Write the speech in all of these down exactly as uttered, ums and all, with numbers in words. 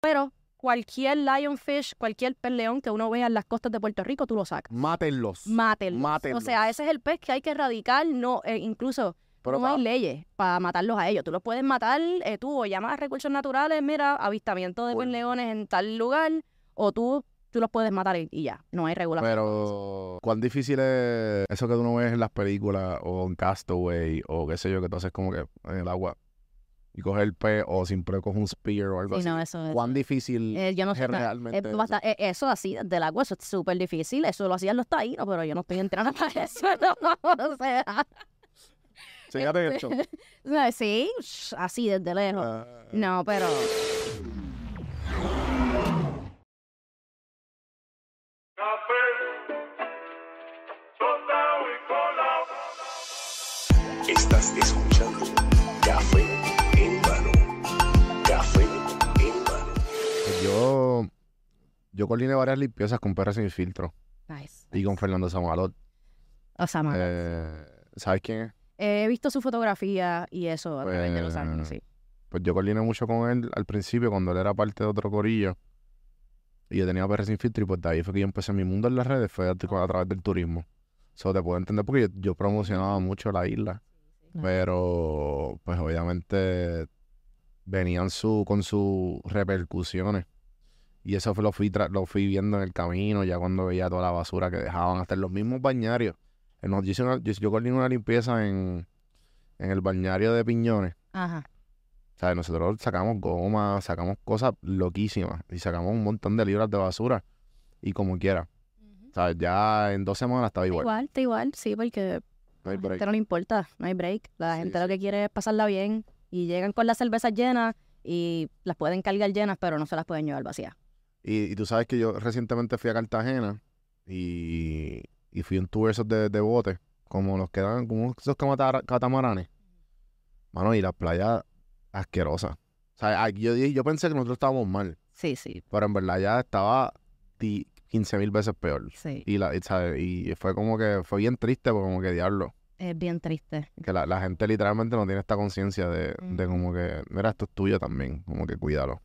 Pero cualquier lionfish, cualquier pez león que uno vea en las costas de Puerto Rico, tú lo sacas. Mátenlos. Mátenlos. Mátenlos. O sea, ese es el pez que hay que erradicar. No, eh, incluso Pero no pa- hay leyes para matarlos a ellos. Tú los puedes matar, eh, tú o llamas a recursos naturales, mira, avistamiento de Cool. pez leones en tal lugar, o tú, tú los puedes matar y, y ya. No hay regulación. Pero, ¿cuán difícil es eso que tú no ves en las películas o en Castaway o qué sé yo, que tú haces como que en el agua y coges el pez o siempre coges un spear o algo Sí, así? no, eso es. ¿Cuán difícil Eh, yo no es sé, realmente eh, eso? basta- eh, eso así, del agua, eso es súper difícil. Eso lo hacían los taínos, pero yo no estoy entrando para eso. No, o sea, Sí, ya te he hecho. o sea, sí, sh- así desde lejos. Ah, No, pero Estás escuchando Café en Mano. Café en Mano. pues yo, yo coordiné varias limpiezas con Perros Sin Filtro nice. y con Fernando Samalot. O sea, ma- Eh, ¿Sabes quién es? he visto su fotografía y eso a través de los Pues, años, sí. Pues yo coordiné mucho con él al principio cuando él era parte de otro corillo y yo tenía Perros Sin Filtro y pues de ahí fue que yo empecé mi mundo en las redes, fue a, a través del turismo. Eso te puedo entender porque yo, yo promocionaba mucho la isla, Claro. pero pues obviamente venían su, con sus repercusiones y eso fue, lo, fui tra- lo fui viendo en el camino ya cuando veía toda la basura que dejaban, hasta en los mismos bañarios. En los- yo, hice una- yo, yo coordiné una limpieza en, en el bañario de Piñones. Ajá. O sea, nosotros sacamos goma, sacamos cosas loquísimas y sacamos un montón de libras de basura y como quiera. O sea, ya en dos semanas estaba igual. Igual, está igual, sí, porque No a hay la break. gente no le importa, no hay break. La Sí, gente sí. lo que quiere es pasarla bien y llegan con las cervezas llenas y las pueden cargar llenas, pero no se las pueden llevar vacías. Y, y tú sabes que yo recientemente fui a Cartagena y, y fui a un tour esos de, de bote, como los que dan, como esos camata- catamaranes. Mano, y las playas asquerosas. O sea, ay, yo, dije- yo pensé que nosotros estábamos mal, Sí, sí, pero en verdad ya estaba di- quince mil veces peor. sí. Y, la, y, ¿sabes? Y fue como que fue bien triste, porque como que diablo. Es bien triste. Que la, la gente literalmente no tiene esta conciencia de, de Ujú. como que, mira, esto es tuyo también, como que cuídalo.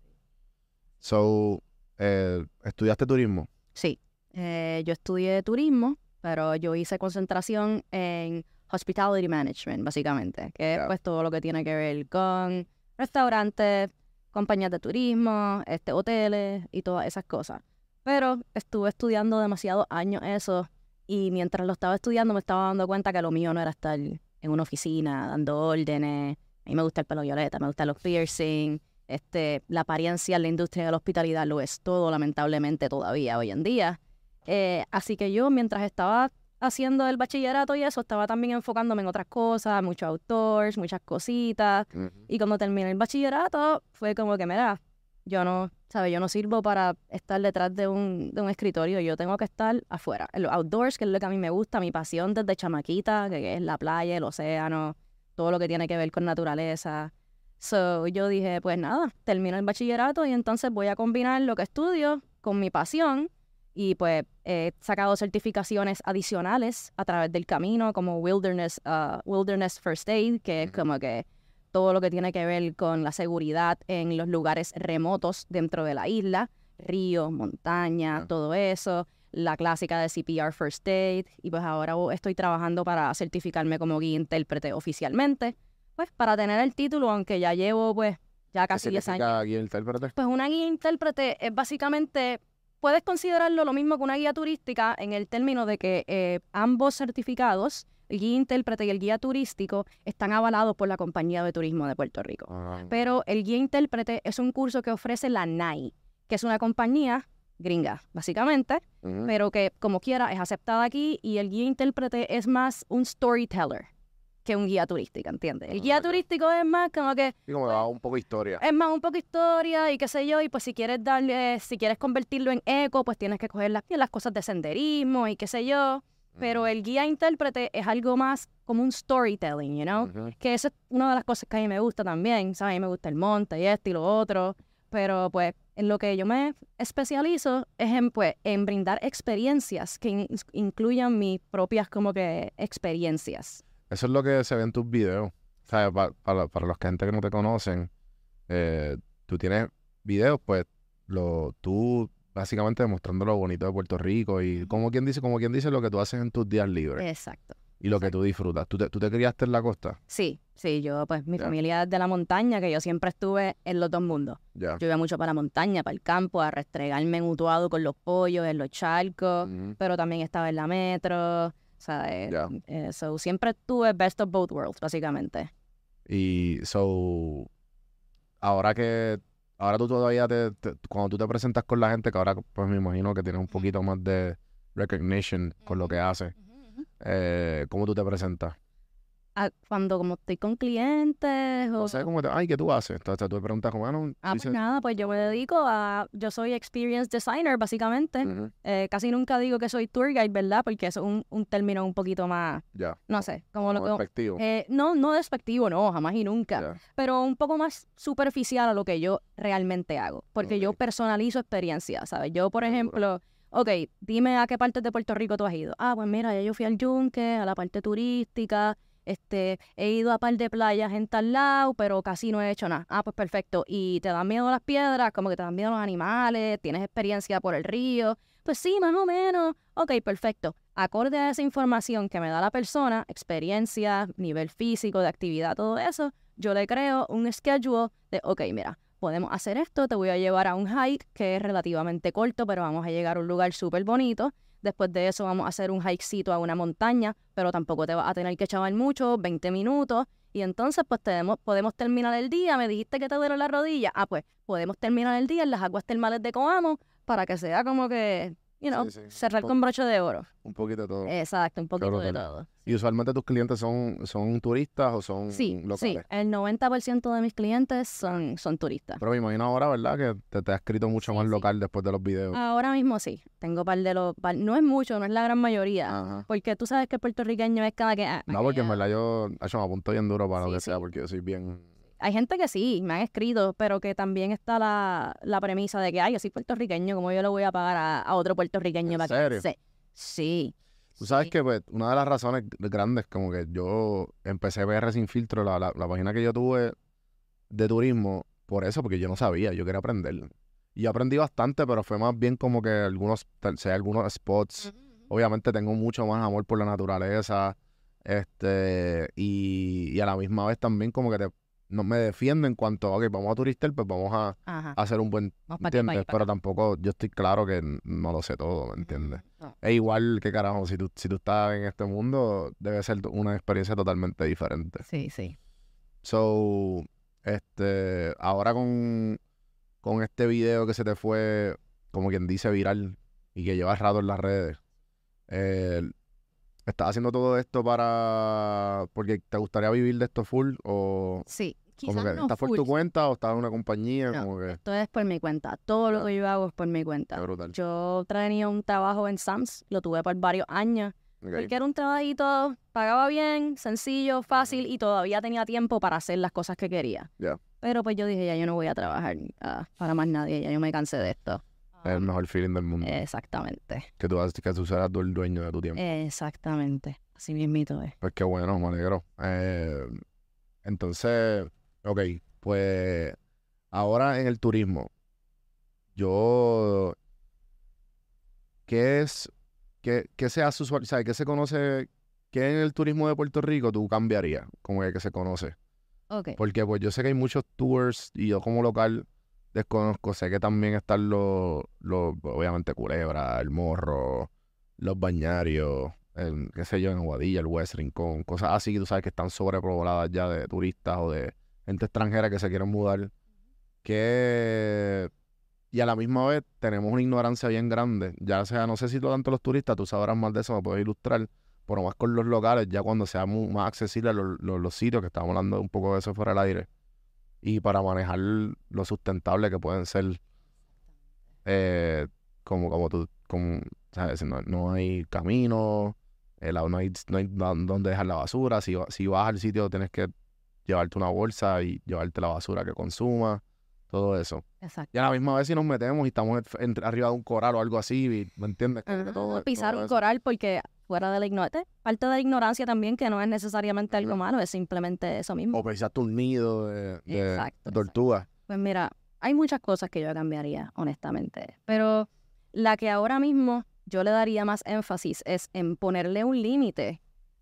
So, eh, ¿estudiaste turismo? Sí, eh, yo estudié turismo, pero yo hice concentración en hospitality management, básicamente, que es Ya. pues todo lo que tiene que ver con restaurantes, compañías de turismo, este, hoteles y todas esas cosas. Pero estuve estudiando demasiados años eso y mientras lo estaba estudiando me estaba dando cuenta que lo mío no era estar en una oficina dando órdenes. A mí me gusta el pelo violeta, me gustan los piercing. Este, la apariencia en la industria de la hospitalidad lo es todo, lamentablemente, todavía hoy en día. Eh, así que yo, mientras estaba haciendo el bachillerato y eso, estaba también enfocándome en otras cosas, muchos outdoors, muchas cositas. Y cuando terminé el bachillerato, fue como que, mira, yo no, ¿sabes? Yo no sirvo para estar detrás de un, de un escritorio, yo tengo que estar afuera, en los outdoors, que es lo que a mí me gusta, mi pasión desde chamaquita, que, que es la playa, el océano, todo lo que tiene que ver con naturaleza. So, yo dije, pues nada, termino el bachillerato y entonces voy a combinar lo que estudio con mi pasión y pues he sacado certificaciones adicionales a través del camino como Wilderness, uh, Wilderness First Aid, que es Ujú. como que todo lo que tiene que ver con la seguridad en los lugares remotos dentro de la isla, ríos, montañas, Ah. todo eso, la clásica de C P R First Aid, y pues ahora estoy trabajando para certificarme como guía intérprete oficialmente, pues para tener el título, aunque ya llevo pues ya ¿Qué casi diez años. significa guía intérprete? Pues una guía intérprete es básicamente, puedes considerarlo lo mismo que una guía turística en el término de que eh, ambos certificados, el guía intérprete y el guía turístico, están avalados por la Compañía de Turismo de Puerto Rico. Ah, Pero el guía intérprete es un curso que ofrece la N A I, que es una compañía gringa, básicamente, ujú. pero que como quiera es aceptada aquí, y el guía intérprete es más un storyteller que un guía turístico, ¿entiendes? El Ah, guía ya. turístico es más como que Sí, como que da un poco de historia. es más un poco historia y qué sé yo, y pues si quieres darle, si quieres convertirlo en eco, pues tienes que coger las, las cosas de senderismo y qué sé yo. Pero el guía intérprete es algo más como un storytelling, you know? Ujú. Que eso es una de las cosas que a mí me gusta también, ¿sabes? A mí me gusta el monte y esto y lo otro, pero pues en lo que yo me especializo es en, pues, en brindar experiencias que in- incluyan mis propias como que experiencias. Eso es lo que se ve en tus videos. O sea, pa- para, para los que gente que no te conocen, eh, tú tienes videos, pues, lo, tú básicamente demostrando lo bonito de Puerto Rico y como quien dice, como quien dice lo que tú haces en tus días libres Exacto. y lo que tú disfrutas. ¿Tú te, tú te criaste en la costa? Sí, sí, yo, pues mi Ya. familia es de la montaña, que yo siempre estuve en los dos mundos. Ya. Yo iba mucho para la montaña, para el campo, a restregarme en Utuado con los pollos, en los charcos, Ujú. pero también estaba en la metro, ¿sabes? Ya. Eh, so, siempre tuve best of both worlds, básicamente. Y so, ahora que, ahora tú todavía te, te- cuando tú te presentas con la gente, que ahora pues me imagino que tienes un poquito más de recognition con lo que haces, eh, ¿cómo tú te presentas? Ah, cuando como estoy con clientes o... No sé cómo te, ay, ¿qué tú haces? Entonces tú te preguntas como, ah, no, Ah, pues dices, nada, pues yo me dedico a... Yo soy experience designer, básicamente. ujú, Eh, casi nunca digo que soy tour guide, ¿verdad? Porque eso es un, un término un poquito más, ya, no sé, como lo como que... despectivo. Eh, no, no despectivo, no, jamás y nunca. Ya. Pero un poco más superficial a lo que yo realmente hago. Porque yo Ok. personalizo experiencias, ¿sabes? Yo, por Seguro. ejemplo, ok, dime a qué parte de Puerto Rico tú has ido. Ah, pues mira, ya yo fui al Yunque, a la parte turística, este, he ido a par de playas en tal lado, pero casi no he hecho nada. Ah, pues perfecto. ¿Y te dan miedo las piedras? Como que te dan miedo los animales, tienes experiencia por el río. Pues sí, más o menos. Ok, perfecto. Acorde a esa información que me da la persona, experiencia, nivel físico, de actividad, todo eso, yo le creo un schedule de, ok, mira, podemos hacer esto, te voy a llevar a un hike que es relativamente corto, pero vamos a llegar a un lugar súper bonito. Después de eso vamos a hacer un hikecito a una montaña, pero tampoco te vas a tener que chaval mucho, veinte minutos. Y entonces pues tenemos, podemos terminar el día. Me dijiste que te duele la rodilla. Ah, pues podemos terminar el día en las aguas termales de Coamo para que sea como que, you know, Sí, sí, cerrar un con broche de oro. Un poquito de todo. Exacto, un poquito de brutal. todo. ¿Y usualmente tus clientes son, son turistas o son Sí, sí, locales? el noventa por ciento de mis clientes son, son turistas. Pero me imagino ahora, ¿verdad? Que te, te has escrito mucho Sí, más sí. local después de los videos. Ahora mismo sí, tengo par de los... par- no es mucho, no es la gran mayoría, Ajá. porque tú sabes que el puertorriqueño es cada que... ah, No, porque en aquello. verdad yo, hecho, me apunto bien duro para Sí, lo que sí. sea, porque yo soy bien... Hay gente que sí, me han escrito, pero que también está la, la premisa de que, ay, yo soy puertorriqueño, ¿cómo yo le voy a pagar a, a otro puertorriqueño ¿En para serio? que... Sí, sí. Tú sabes sí. que pues, una de las razones grandes, como que yo empecé P R Sin Filtro, la, la, la página que yo tuve de turismo, por eso, porque yo no sabía, yo quería aprender. Y yo aprendí bastante, pero fue más bien como que algunos, tal- sea, algunos spots. Obviamente tengo mucho más amor por la naturaleza, este, y, y a la misma vez también como que te, no, me defiendo en cuanto a, ok, vamos a turistar, pues vamos a, Ajá. a hacer un buen, Vamos pa' aquí, pa' ¿entiendes? aquí, pa' Pero acá. tampoco, yo estoy claro que n- no lo sé todo, ¿me entiendes? No. Es igual que carajo, si tú, si tú estás en este mundo, debe ser una experiencia totalmente diferente. Sí, sí. So, este, ahora con, con este video que se te fue, como quien dice, viral y que lleva rato en las redes, eh, ¿estás haciendo todo esto para, porque te gustaría vivir de esto full o Sí, como quizás que no estás por full. tu cuenta o estás en una compañía? No, Como que, esto es por mi cuenta. Todo lo Ya. que yo hago es por mi qué cuenta. brutal. Yo tenía un trabajo en Sam's, lo tuve por varios años. Ok. Porque era un trabajito, pagaba bien, sencillo, fácil y todavía tenía tiempo para hacer las cosas que quería. Ya. Pero pues yo dije, ya yo no voy a trabajar ah, para más nadie, ya yo me cansé de esto. Es el mejor feeling del mundo. Exactamente, Que tú, haces- que tú seas tú el dueño de tu tiempo. exactamente. Así mismito es. Pues qué bueno, me alegro. Eh, entonces, ok, pues ahora en el turismo, yo, ¿qué es, qué, qué se hace usual, ¿sabes? ¿Qué se conoce, qué en el turismo de Puerto Rico tú cambiarías, como que, que se conoce? Ok. Porque pues yo sé que hay muchos tours y yo como local desconozco, sé que también están los, los obviamente Culebra, el Morro, los Bañarios, el, qué sé yo, en Aguadilla, el West Rincón, cosas así que tú sabes que están sobrepobladas ya de turistas o de gente extranjera que se quieren mudar, que y a la misma vez tenemos una ignorancia bien grande, ya sea, no sé si tanto los turistas, tú sabrás más de eso, me puedes ilustrar, pero más con los locales, ya cuando sea mu- más accesible los, los, los sitios, que estamos hablando un poco de eso fuera del aire, y para manejar lo sustentable que pueden ser, eh, como, como tú, como, ¿sabes? No, no hay camino, eh, la- no hay, no hay da- dónde dejar la basura, si, va- si vas al sitio tienes que llevarte una bolsa y llevarte la basura que consumas, todo eso. Exacto. Y a la misma vez si nos metemos y estamos en- en- arriba de un coral o algo así, ¿me entiendes? Como que Ajá, todo- pisar todo un eso. coral porque fuera de la ignorancia, parte de la ignorancia también que no es necesariamente algo Ujú. malo, es simplemente eso mismo. O pisaste un nido de, de Exacto, tortugas. Pues mira, hay muchas cosas que yo cambiaría, honestamente. Pero la que ahora mismo yo le daría más énfasis es en ponerle un límite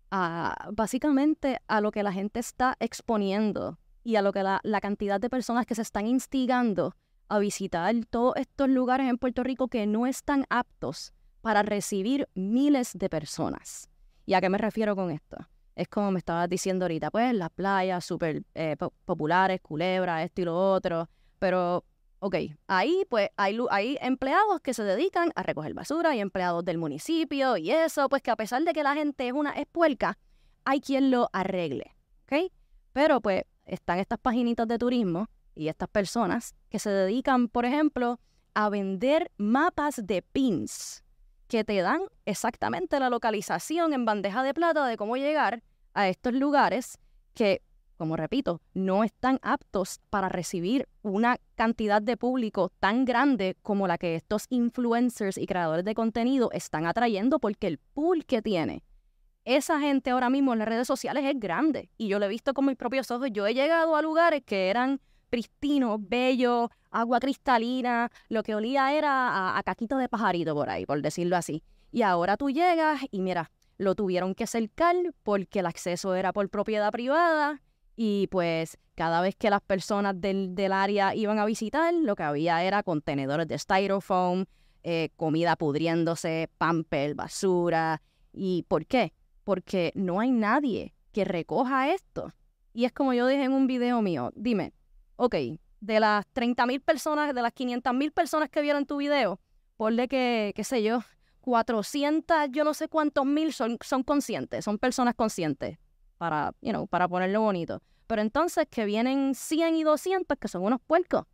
a, básicamente, a lo que la gente está exponiendo y a lo que la, la cantidad de personas que se están instigando a visitar todos estos lugares en Puerto Rico que no están aptos para recibir miles de personas. ¿Y a qué me refiero con esto? Es como me estabas diciendo ahorita, pues las playas súper eh, po- populares, Culebra, esto y lo otro, pero, ok, ahí pues hay, lu- hay empleados que se dedican a recoger basura y empleados del municipio y eso, pues que a pesar de que la gente es una es puerca, hay quien lo arregle, ¿ok? Pero pues están estas paginitas de turismo y estas personas que se dedican, por ejemplo, a vender mapas de pins que te dan exactamente la localización en bandeja de plata de cómo llegar a estos lugares que, como repito, no están aptos para recibir una cantidad de público tan grande como la que estos influencers y creadores de contenido están atrayendo, porque el pool que tiene esa gente ahora mismo en las redes sociales es grande. Y yo lo he visto con mis propios ojos. Yo he llegado a lugares que eran pristinos, bellos, agua cristalina, lo que olía era a, a caquito de pajarito por ahí, por decirlo así. Y ahora tú llegas y mira, lo tuvieron que cercar porque el acceso era por propiedad privada y pues cada vez que las personas del, del área iban a visitar, lo que había era contenedores de styrofoam, eh, comida pudriéndose, pamper, basura. ¿Y por qué? Porque no hay nadie que recoja esto. Y es como yo dije en un video mío, dime, ok, de las treinta mil personas, de las quinientas mil personas que vieron tu video, ponle que, qué sé yo, cuatrocientas, yo no sé cuántos mil son, son conscientes, son personas conscientes, para, you know, para ponerlo bonito. Pero entonces que vienen cien y doscientos que son unos puercos.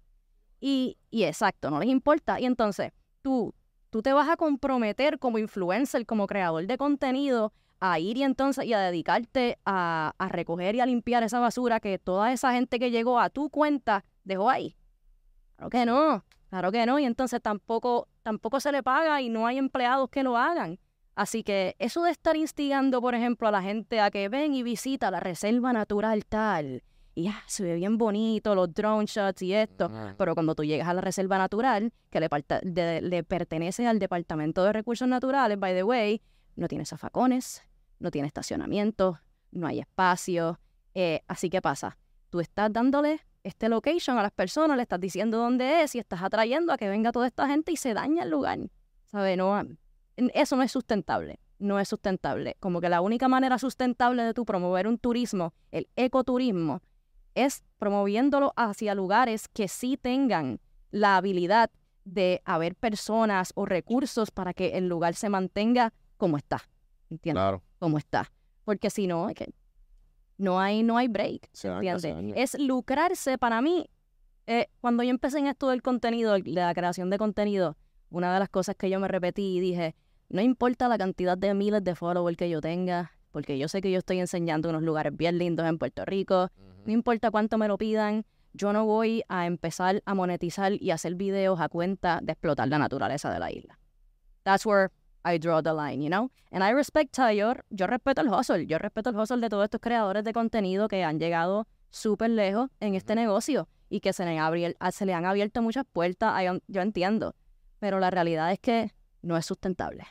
Y, y exacto, no les importa. Y entonces tú, tú te vas a comprometer como influencer, como creador de contenido, a ir y entonces y a dedicarte a, a recoger y a limpiar esa basura que toda esa gente que llegó a tu cuenta dejó ahí. Claro que no, claro que no. Y entonces tampoco, tampoco se le paga y no hay empleados que lo hagan. Así que eso de estar instigando, por ejemplo, a la gente a que ven y visita la reserva natural tal, y ah, se ve bien bonito, los drone shots y esto, Ajá. pero cuando tú llegas a la reserva natural, que le, parta- de- le pertenece al Departamento de Recursos Naturales, by the way, no tiene zafacones, no tiene estacionamiento, no hay espacio. Eh, así que pasa, tú estás dándole este location a las personas, le estás diciendo dónde es y estás atrayendo a que venga toda esta gente y se daña el lugar. ¿Sabes? No, eso no es sustentable, no es sustentable. Como que la única manera sustentable de tú promover un turismo, el ecoturismo, es promoviéndolo hacia lugares que sí tengan la habilidad de haber personas o recursos para que el lugar se mantenga como está. ¿Entiendes? Claro. Como está. Porque si no, es que no hay, no hay break. Se daña, ¿Entiendes? se daña. Es lucrarse para mí. Eh, cuando yo empecé en esto del contenido, de la creación de contenido, una de las cosas que yo me repetí y dije, no importa la cantidad de miles de followers que yo tenga, porque yo sé que yo estoy enseñando unos lugares bien lindos en Puerto Rico, no importa cuánto me lo pidan, yo no voy a empezar a monetizar y hacer videos a cuenta de explotar la naturaleza de la isla. That's where I draw the line, you know? And I respect yo, yo respeto el hustle, yo respeto el hustle de todos estos creadores de contenido que han llegado súper lejos en este negocio y que se le, han abrier- se le han abierto muchas puertas, I- yo entiendo, pero la realidad es que no es sustentable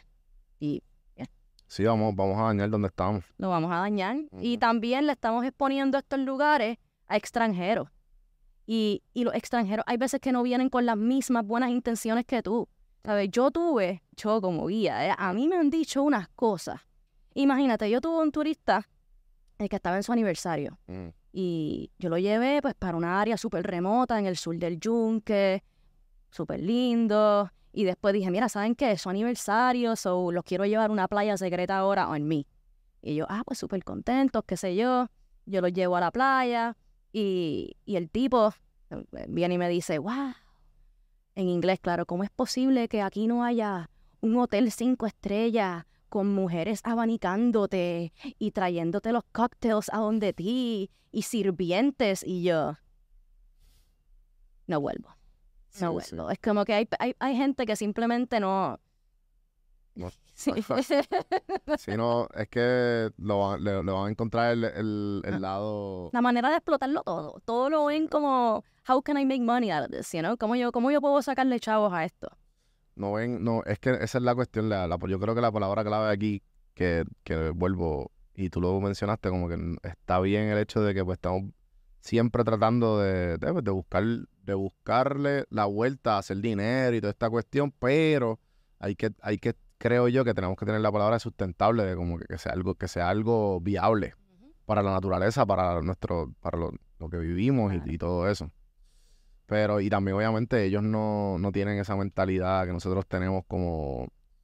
y Sí, vamos, vamos a dañar donde estamos. lo vamos a dañar. Y Ujú. también le estamos exponiendo estos lugares a extranjeros. Y, y los extranjeros hay veces que no vienen con las mismas buenas intenciones que tú. ¿Sabes? Yo tuve, yo como guía, ¿eh? A mí me han dicho unas cosas. Imagínate, yo tuve un turista eh, que estaba en su aniversario. Mm. Y yo lo llevé pues para una área súper remota en el sur del Yunque, súper lindo. Y después dije, mira, ¿saben qué? Es su aniversario, so los quiero llevar a una playa secreta ahora en mí. Y yo, ah, pues súper contentos, qué sé yo. Yo los llevo a la playa y, y el tipo eh, viene y me dice, wow, en inglés, claro, ¿cómo es posible que aquí no haya un hotel cinco estrellas con mujeres abanicándote y trayéndote los cócteles a donde ti y sirvientes? Y yo, no vuelvo. Sí, No sí. vuelvo. Es como que hay, hay, hay gente que simplemente no... No. Sí. Si no, es que lo van, le, le van a encontrar el, el, el lado... La manera de explotarlo todo. Todo lo ven como how can I make money out of this, you know? ¿Cómo yo, cómo yo puedo sacarle chavos a esto? No ven, no, es que esa es la cuestión. La, la- yo creo que la palabra clave aquí, que, que vuelvo, y tú lo mencionaste, como que está bien el hecho de que pues estamos siempre tratando de, de, de buscar, de buscarle la vuelta a hacer dinero y toda esta cuestión, pero hay que, hay que, creo yo, que tenemos que tener la palabra sustentable, de como que, que sea algo, que sea algo viable para la naturaleza, para nuestro, para lo, lo que vivimos y, y todo eso. Pero, y también obviamente ellos no, no tienen esa mentalidad que nosotros tenemos como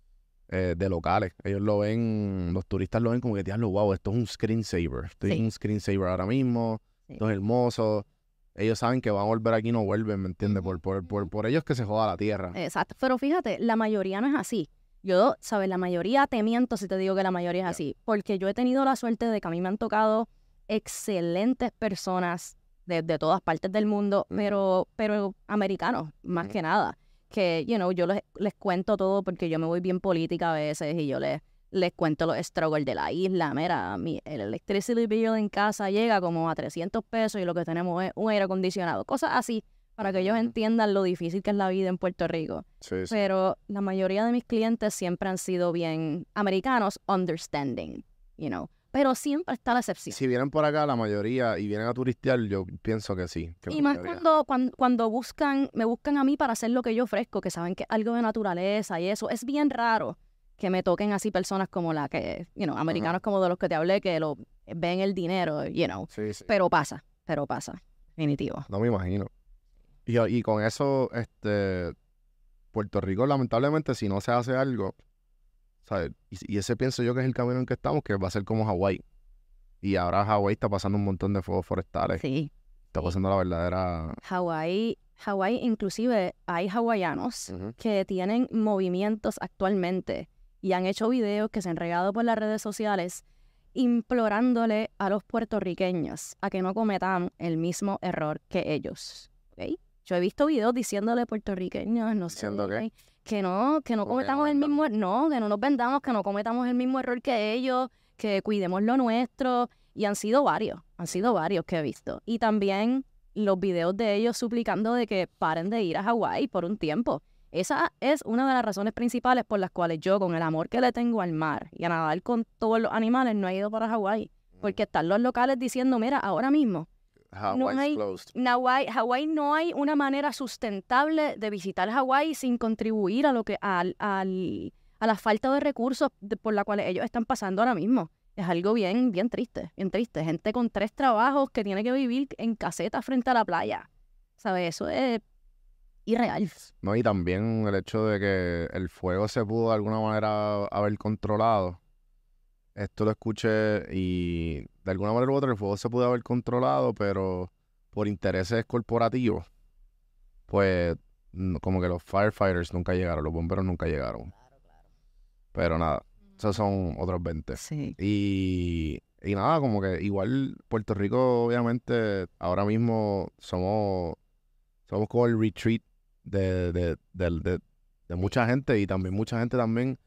eh, de locales. Ellos lo ven, los turistas lo ven como que, diablo, wow, esto es un screensaver. Estoy Sí. en un screensaver ahora mismo, Sí. esto es hermoso. Ellos saben que van a volver aquí y no vuelven, ¿me entiendes? Ujú, Por, por, por, ujú. por ellos que se joda la tierra. Exacto. Pero fíjate, la mayoría no es así. Yo, ¿sabes? La mayoría, te miento si te digo que la mayoría es Ya. así. Porque yo he tenido la suerte de que a mí me han tocado excelentes personas de, de todas partes del mundo, Ujú. pero, pero americanos, más Ujú. que nada. Que, you know, yo les, les cuento todo porque yo me voy bien política a veces y yo les, les cuento los struggles de la isla. Mira, mi, el electricity bill en casa llega como a trescientos pesos y lo que tenemos es un aire acondicionado. Cosas así, para que ellos Ujú. entiendan lo difícil que es la vida en Puerto Rico. Sí, sí. Pero la mayoría de mis clientes siempre han sido bien americanos, understanding, you know. Pero siempre está la excepción. Si vienen por acá, la mayoría, y vienen a turistear, yo pienso que sí. Que Y la más mayoría. cuando, cuando, cuando buscan, me buscan a mí para hacer lo que yo ofrezco, que saben que es algo de naturaleza y eso. Es bien raro que me toquen así personas como la que, you know, americanos como de los que te hablé, que lo ven el dinero, you know. Sí, sí. Pero pasa, pero pasa, definitivo. No me imagino. Y, y con eso, este, Puerto Rico, lamentablemente, si no se hace algo, ¿sabes? Y, y ese pienso yo que es el camino en que estamos, que va a ser como Hawái. Y ahora Hawái está pasando un montón de fuegos forestales. Sí. Está sí. pasando la verdadera... Hawái, Hawái, inclusive hay hawaianos Ujú. que tienen movimientos actualmente y han hecho videos que se han regado por las redes sociales implorándole a los puertorriqueños a que no cometan el mismo error que ellos. ¿Ok? Yo he visto videos diciéndole a puertorriqueños, no sé, ¿Diciendo qué? que no, que no Como que no cometamos el vendan. mismo, no, que no nos vendamos, que no cometamos el mismo error que ellos, que cuidemos lo nuestro. Y han sido varios, han sido varios que he visto. Y también los videos de ellos suplicando de que paren de ir a Hawái por un tiempo. Esa es una de las razones principales por las cuales yo, con el amor que le tengo al mar y a nadar con todos los animales, no he ido para Hawái. Porque están los locales diciendo, mira, ahora mismo, Hawaii's hay- closed. Hawái, Hawái no hay una manera sustentable de visitar Hawái sin contribuir a lo que al, al- a la falta de recursos de- por la cual ellos están pasando ahora mismo. Es algo bien, bien triste, bien triste. Gente con tres trabajos que tiene que vivir en caseta frente a la playa. ¿Sabes? Eso es irreal. No, y también el hecho de que el fuego se pudo de alguna manera haber controlado. Esto lo escuché y de alguna manera u otra el fuego se pudo haber controlado, pero por intereses corporativos, pues n- como que los firefighters nunca llegaron, los bomberos nunca llegaron. Pero nada, esos son otros veinte. Sí. Y, y nada, como que igual Puerto Rico, obviamente, ahora mismo somos, somos como el retreat de, de, del- de, de mucha gente y también mucha gente también.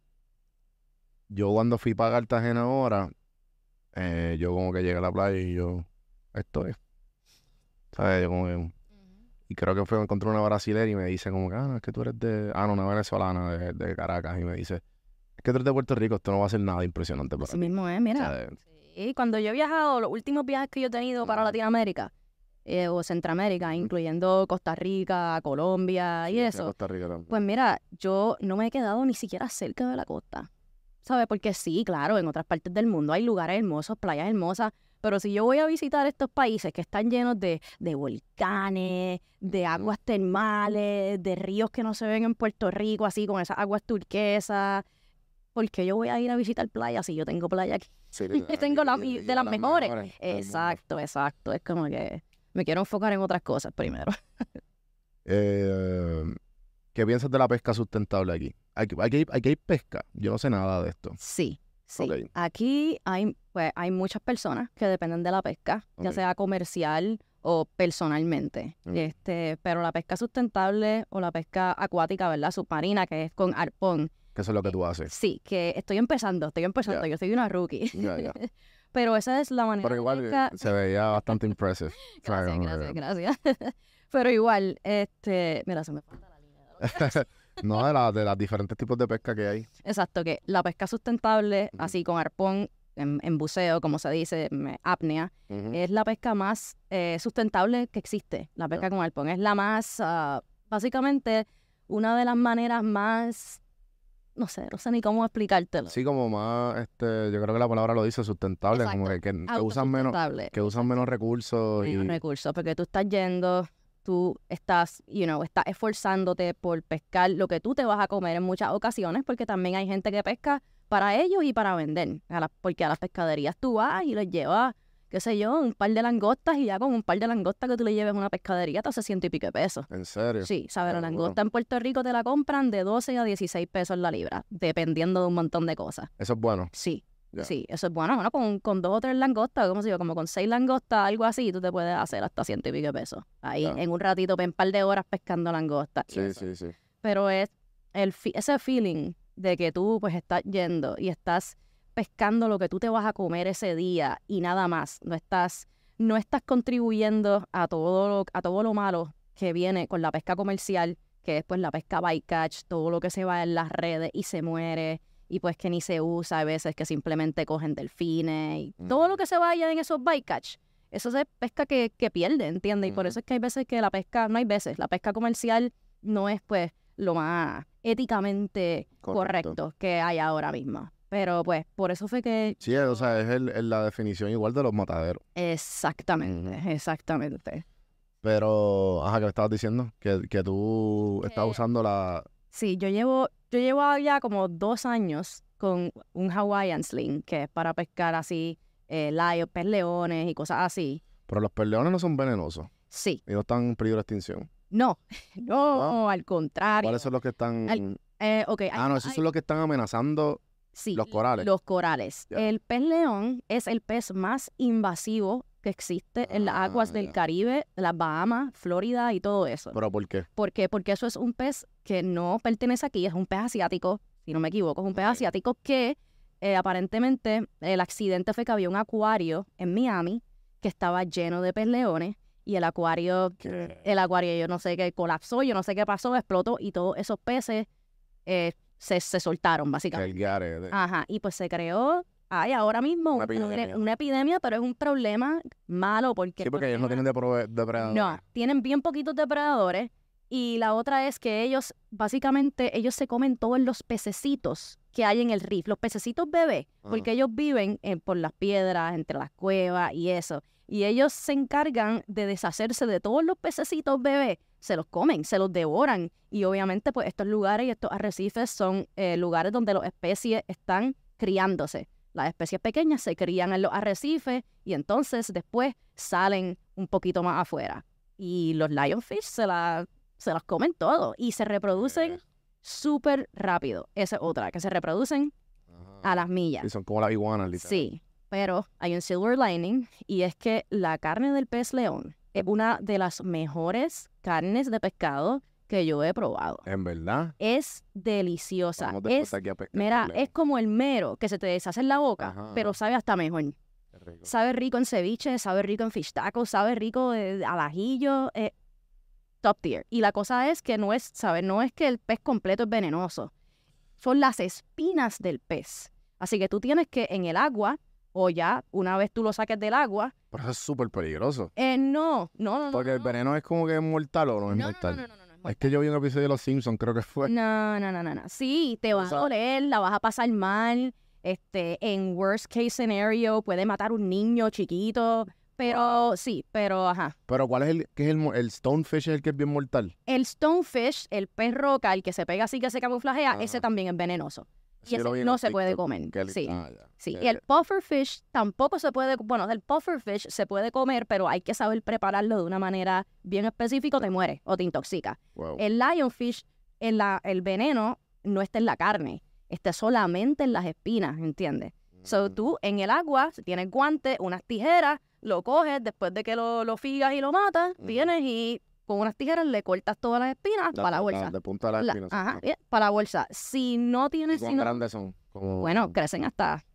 Yo cuando fui para Cartagena ahora, eh, yo como que llegué a la playa y yo, esto es. ¿Sabes? Yo como que- y creo que fue, me encontré una brasilera y me dice como que, ah, no, es que tú eres de, ah, no, una venezolana de, de Caracas. Y me dice, es que tú eres de Puerto Rico, esto no va a ser nada impresionante para Así ti. mismo es, O mira. sea, Sí, cuando yo he viajado, los últimos viajes que yo he tenido para Ujú. Latinoamérica eh, o Centroamérica, incluyendo Costa Rica, Colombia sí, y fui a eso, Costa Rica también. pues mira, yo no me he quedado ni siquiera cerca de la costa, ¿sabes? Porque sí, claro, en otras partes del mundo hay lugares hermosos, playas hermosas, pero si yo voy a visitar estos países que están llenos de, de volcanes, de Ujú. aguas termales, de ríos que no se ven en Puerto Rico, así con esas aguas turquesas, ¿por qué yo voy a ir a visitar playas si yo tengo playa aquí? Sí, literal, Tengo y- la- y- y y de las mejores. del mundo. Exacto, exacto. Es como que me quiero enfocar en otras cosas primero. Eh, ¿qué piensas de la pesca sustentable aquí? Aquí, aquí, hay- aquí hay pesca. Yo no sé nada de esto. Sí, sí. Ok. Aquí hay, pues, hay muchas personas que dependen de la pesca, ya Ok. sea comercial o personalmente. Ok. Este, pero la pesca sustentable o la pesca acuática, ¿verdad? Submarina, que es con arpón. ¿Qué eso es lo que tú haces? Sí, que estoy empezando, estoy empezando, Ya. yo soy una rookie. Ya, ya. Pero esa es la manera Pero igual de eh, pescar. se veía bastante impressive. Gracias, Como gracias, que- gracias. Pero igual, este, mira, se me falta la línea. No, de, la, de los diferentes tipos de pesca que hay. Exacto, que la pesca sustentable, Ujú. así con arpón, en, en buceo, como se dice, em, apnea, Ujú. es la pesca más eh, sustentable que existe, la pesca con arpón. Es la más, ah, básicamente, una de las maneras más, no sé, no sé ni cómo explicártelo. Sí, como más, este, yo creo que la palabra lo dice, sustentable, como que, Exacto, que, que usan menos, autosustentable. que usan menos recursos Menos y recursos, porque tú estás yendo, tú estás, you know, estás esforzándote por pescar lo que tú te vas a comer en muchas ocasiones, porque también hay gente que pesca para ellos y para vender, a las- porque a las pescaderías tú vas y les llevas, qué sé yo, un par de langostas y ya con un par de langostas que tú le lleves a una pescadería te hace ciento y pico de pesos. en serio. Sí, ¿sabes? La Seguro. langosta en Puerto Rico te la compran de doce a dieciséis pesos la libra, dependiendo de un montón de cosas. Eso es bueno. Sí, Ya. sí, eso es bueno. Bueno, con, con dos o tres langostas, como se yo, como con seis langostas, algo así, tú te puedes hacer hasta ciento y pico de pesos. Ahí, Ya. en un ratito, en un par de horas pescando langostas. y Sí, eso. sí, sí. Pero es el fi- ese feeling de que tú pues estás yendo y estás pescando lo que tú te vas a comer ese día y nada más. No estás, no estás contribuyendo a todo lo, a todo lo malo que viene con la pesca comercial, que es pues la pesca bycatch, todo lo que se va en las redes y se muere y pues que ni se usa a veces, que simplemente cogen delfines y todo lo que se vaya en esos bycatch. Eso es pesca que, que pierde, ¿entiendes? Y por Ujú. eso es que hay veces que la pesca, no hay veces, la pesca comercial no es pues lo más éticamente Correcto. correcto, que hay ahora mismo. Pero pues por eso fue que... Sí, o sea, es el, el- la definición igual de los mataderos. Exactamente, Ujú. exactamente. Pero, ajá, que me estabas diciendo que, que tú estás Que- usando la... Sí, yo llevo, yo llevo ya como dos años con un Hawaiian Sling, que es para pescar así, eh, layo, pez leones y cosas así. Pero los perleones no son venenosos Sí, y no están en peligro de extinción. no, no, al contrario. ¿Cuáles son los que están...? Al- Eh, ok, hay- Ah, no, esos hay- son los que están amenazando. sí, los corales. Los corales. Ya. El pez león es el pez más invasivo que existe en las Ah, aguas del ya. Caribe, las Bahamas, Florida y todo eso. ¿Pero por qué? ¿Por qué? Porque eso es un pez que no pertenece aquí, es un pez asiático, si no me equivoco, es un pez Ok. asiático que eh, aparentemente el accidente fue que había un acuario en Miami que estaba lleno de pez leones y el acuario, ¿Qué? el acuario yo no sé qué colapsó, yo no sé qué pasó, explotó y todos esos peces eh, se, se soltaron Que básicamente. el Gare. Ajá, y pues se creó, hay ahora mismo Una un- una, epidemia. una epidemia, pero es un problema malo porque... Sí, el porque ellos no problema- tienen deprove- depredadores. no, tienen bien poquitos depredadores y la otra es que ellos, básicamente, ellos se comen todos los pececitos que hay en el reef, los pececitos bebés, Ajá. porque ellos viven en- por las piedras, entre las cuevas y eso. Y ellos se encargan de deshacerse de todos los pececitos bebés, se los comen, se los devoran. Y obviamente, pues estos lugares y estos arrecifes son eh, lugares donde las especies están criándose. Las especies pequeñas se crían en los arrecifes y entonces después salen un poquito más afuera. Y los lionfish se, la, se las comen todo y se reproducen Eh. súper rápido. Esa es otra, que se reproducen Ajá. a las millas. Y son como las iguanas, literal. Sí, pero hay un silver lining y es que la carne del pez león es una de las mejores carnes de pescado que yo he probado. En verdad. Es deliciosa. Vamos después Es, aquí a pescar mira, perleón. es como el mero que se te deshace en la boca, Ajá, pero ajá. sabe hasta mejor. Qué rico. Sabe rico en ceviche, sabe rico en fish tacos, sabe rico eh, al ajillo, eh, top tier. Y la cosa es que no es, ¿sabes? No es que el pez completo es venenoso. Son las espinas del pez. Así que tú tienes que en el agua, o ya una vez tú lo saques del agua, Pero eso es súper peligroso. eh, no, no, no, no. Porque el no. veneno es como que es mortal o no es No, no, mortal. no, no, no, no, no, es Es mortal. que yo vi un episodio de Los Simpsons, creo que fue. No, no, no, no, no. Sí, te vas a sea- doler, la vas a pasar mal. Este, en worst case scenario puede matar un niño chiquito. Pero sí, pero ajá. Pero ¿cuál es el qué es el, mo- el stonefish es el que es bien mortal? El stonefish, el pez roca, el que se pega así que se camuflajea, Ajá. ese también es venenoso. Sí, Y yo lo ese vi en no un se puede TikTok, comer. que él- Sí, ah, ya. sí. Que- Y el pufferfish tampoco se puede, bueno, el pufferfish se puede comer, pero hay que saber prepararlo de una manera bien específica o te muere o te intoxica. wow. El lionfish, en la, el veneno no está en la carne, está solamente en las espinas, ¿entiendes? So Mm. tú en el agua, si tienes guantes, unas tijeras, lo coges después de que lo, lo figas y lo matas, Ujú. vienes y con unas tijeras le cortas todas las espinas para la bolsa. de punta a la La- espina. ajá, sí. bien, para la bolsa. Si no ¿Y tienes, cuán si no- grandes son? Como... bueno, crecen hasta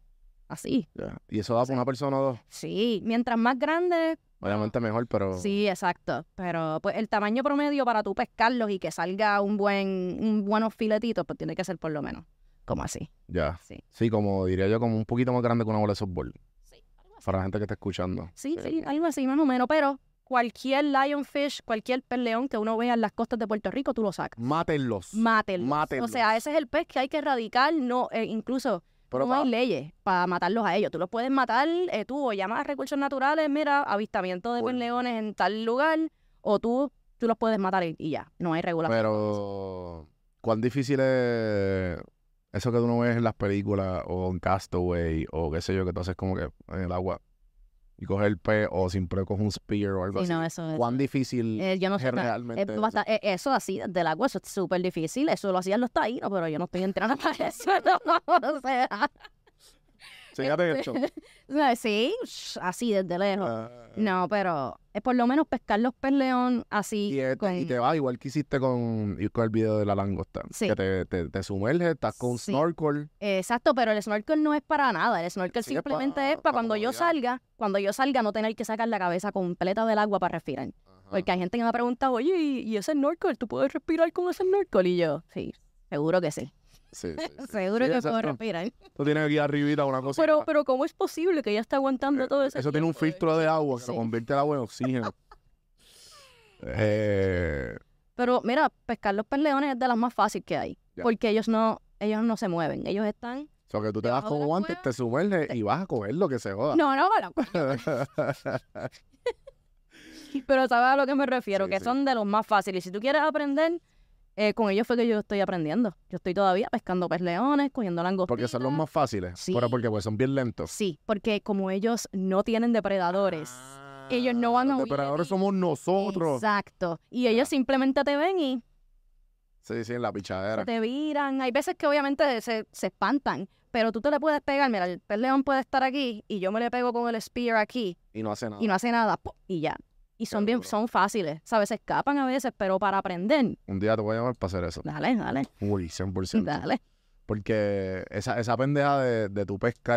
así. Ya. Y eso da para una persona o dos. Sí, mientras más grande, Obviamente mejor, pero... sí, exacto. Pero pues el tamaño promedio para tú pescarlos y que salga un buen, un buenos filetitos, pues tiene que ser por lo menos como así. Ya. Sí. Sí, como diría yo, como un poquito más grande que una bola de softball. Sí, algo así. Para la gente que está escuchando. Sí, sí, algo así más o menos. Pero cualquier lionfish, cualquier pez león que uno vea en las costas de Puerto Rico, tú lo sacas. Mátenlos. Mátenlos. Mátenlos. O sea, ese es el pez que hay que erradicar. No, eh, incluso Pero no pa- hay leyes para matarlos a ellos. Tú los puedes matar, eh, tú o llamas a recursos naturales, mira, avistamiento de Cool. pez leones en tal lugar, o tú, tú los puedes matar y, y ya. No hay regulación. Pero, ¿cuán difícil es eso que tú no ves en las películas o en Castaway o qué sé yo, que tú haces como que en el agua y coges el pez o siempre coges un spear o algo Sí, así? no, eso es. ¿Cuán difícil Eh, yo no es sé. no, realmente es eso? basta- eh, eso así, del agua, eso es súper difícil. Eso lo hacían los taínos, pero yo no estoy entrando para eso. No, o sea. Fíjate este, esto. o sea, sí, sh, así desde lejos. Ah, No, pero es por lo menos pescar los pez león así. y, este- con... y te va igual que hiciste con, y con el video de la langosta. Sí. Que te, te, te sumerges, estás con un Sí. snorkel. Exacto, pero el snorkel no es para nada. El snorkel Sí, es simplemente pa- es para pa cuando yo comodidad. salga, cuando yo salga no tener que sacar la cabeza completa del agua para respirar. Ajá. Porque hay gente que me ha preguntado, oye, ¿y, y ese snorkel? ¿Tú puedes respirar con ese snorkel? Y yo, sí, seguro que sí. Sí, sí, sí. Seguro Sí, que puedo exacto. respirar. Tú tienes aquí arribita una cosa. Pero, pero ¿cómo es posible que ella esté aguantando todo ese Eso tiene un tiempo? filtro de agua que Sí. lo convierte el agua en oxígeno. eh, Pero mira, pescar los pez leones es de las más fáciles que hay. Ya. Porque ellos no, ellos no se mueven. Ellos están... o sea, que tú te das Debajo de con la guantes, cueva. te sumerges y vas a coger lo que se joda. No, no, no. Pero ¿sabes a lo que me refiero? Sí, que sí. son de los más fáciles. Si tú quieres aprender, eh, con ellos fue que yo estoy aprendiendo. Yo estoy todavía pescando pez leones, cogiendo langostinos. Porque son los más fáciles. Sí. Pero porque pues son bien lentos. Sí, porque como ellos no tienen depredadores, ellos no van a Los huir. depredadores somos nosotros. Exacto. Y ellos simplemente te ven y Sí, sí, en la pichadera. te viran. Hay veces que obviamente se, se espantan, pero tú te le puedes pegar. Mira, el pez león puede estar aquí y yo me le pego con el spear aquí Y no hace nada. y no hace nada. ¡pum! Y ya. Y son Qué bien, duro. son fáciles. ¿Sabes? Se escapan a veces, pero para aprender, Un día te voy a llamar para hacer eso. dale, dale, Uy, cien por ciento. dale. Porque esa, esa pendeja de, de tu pescar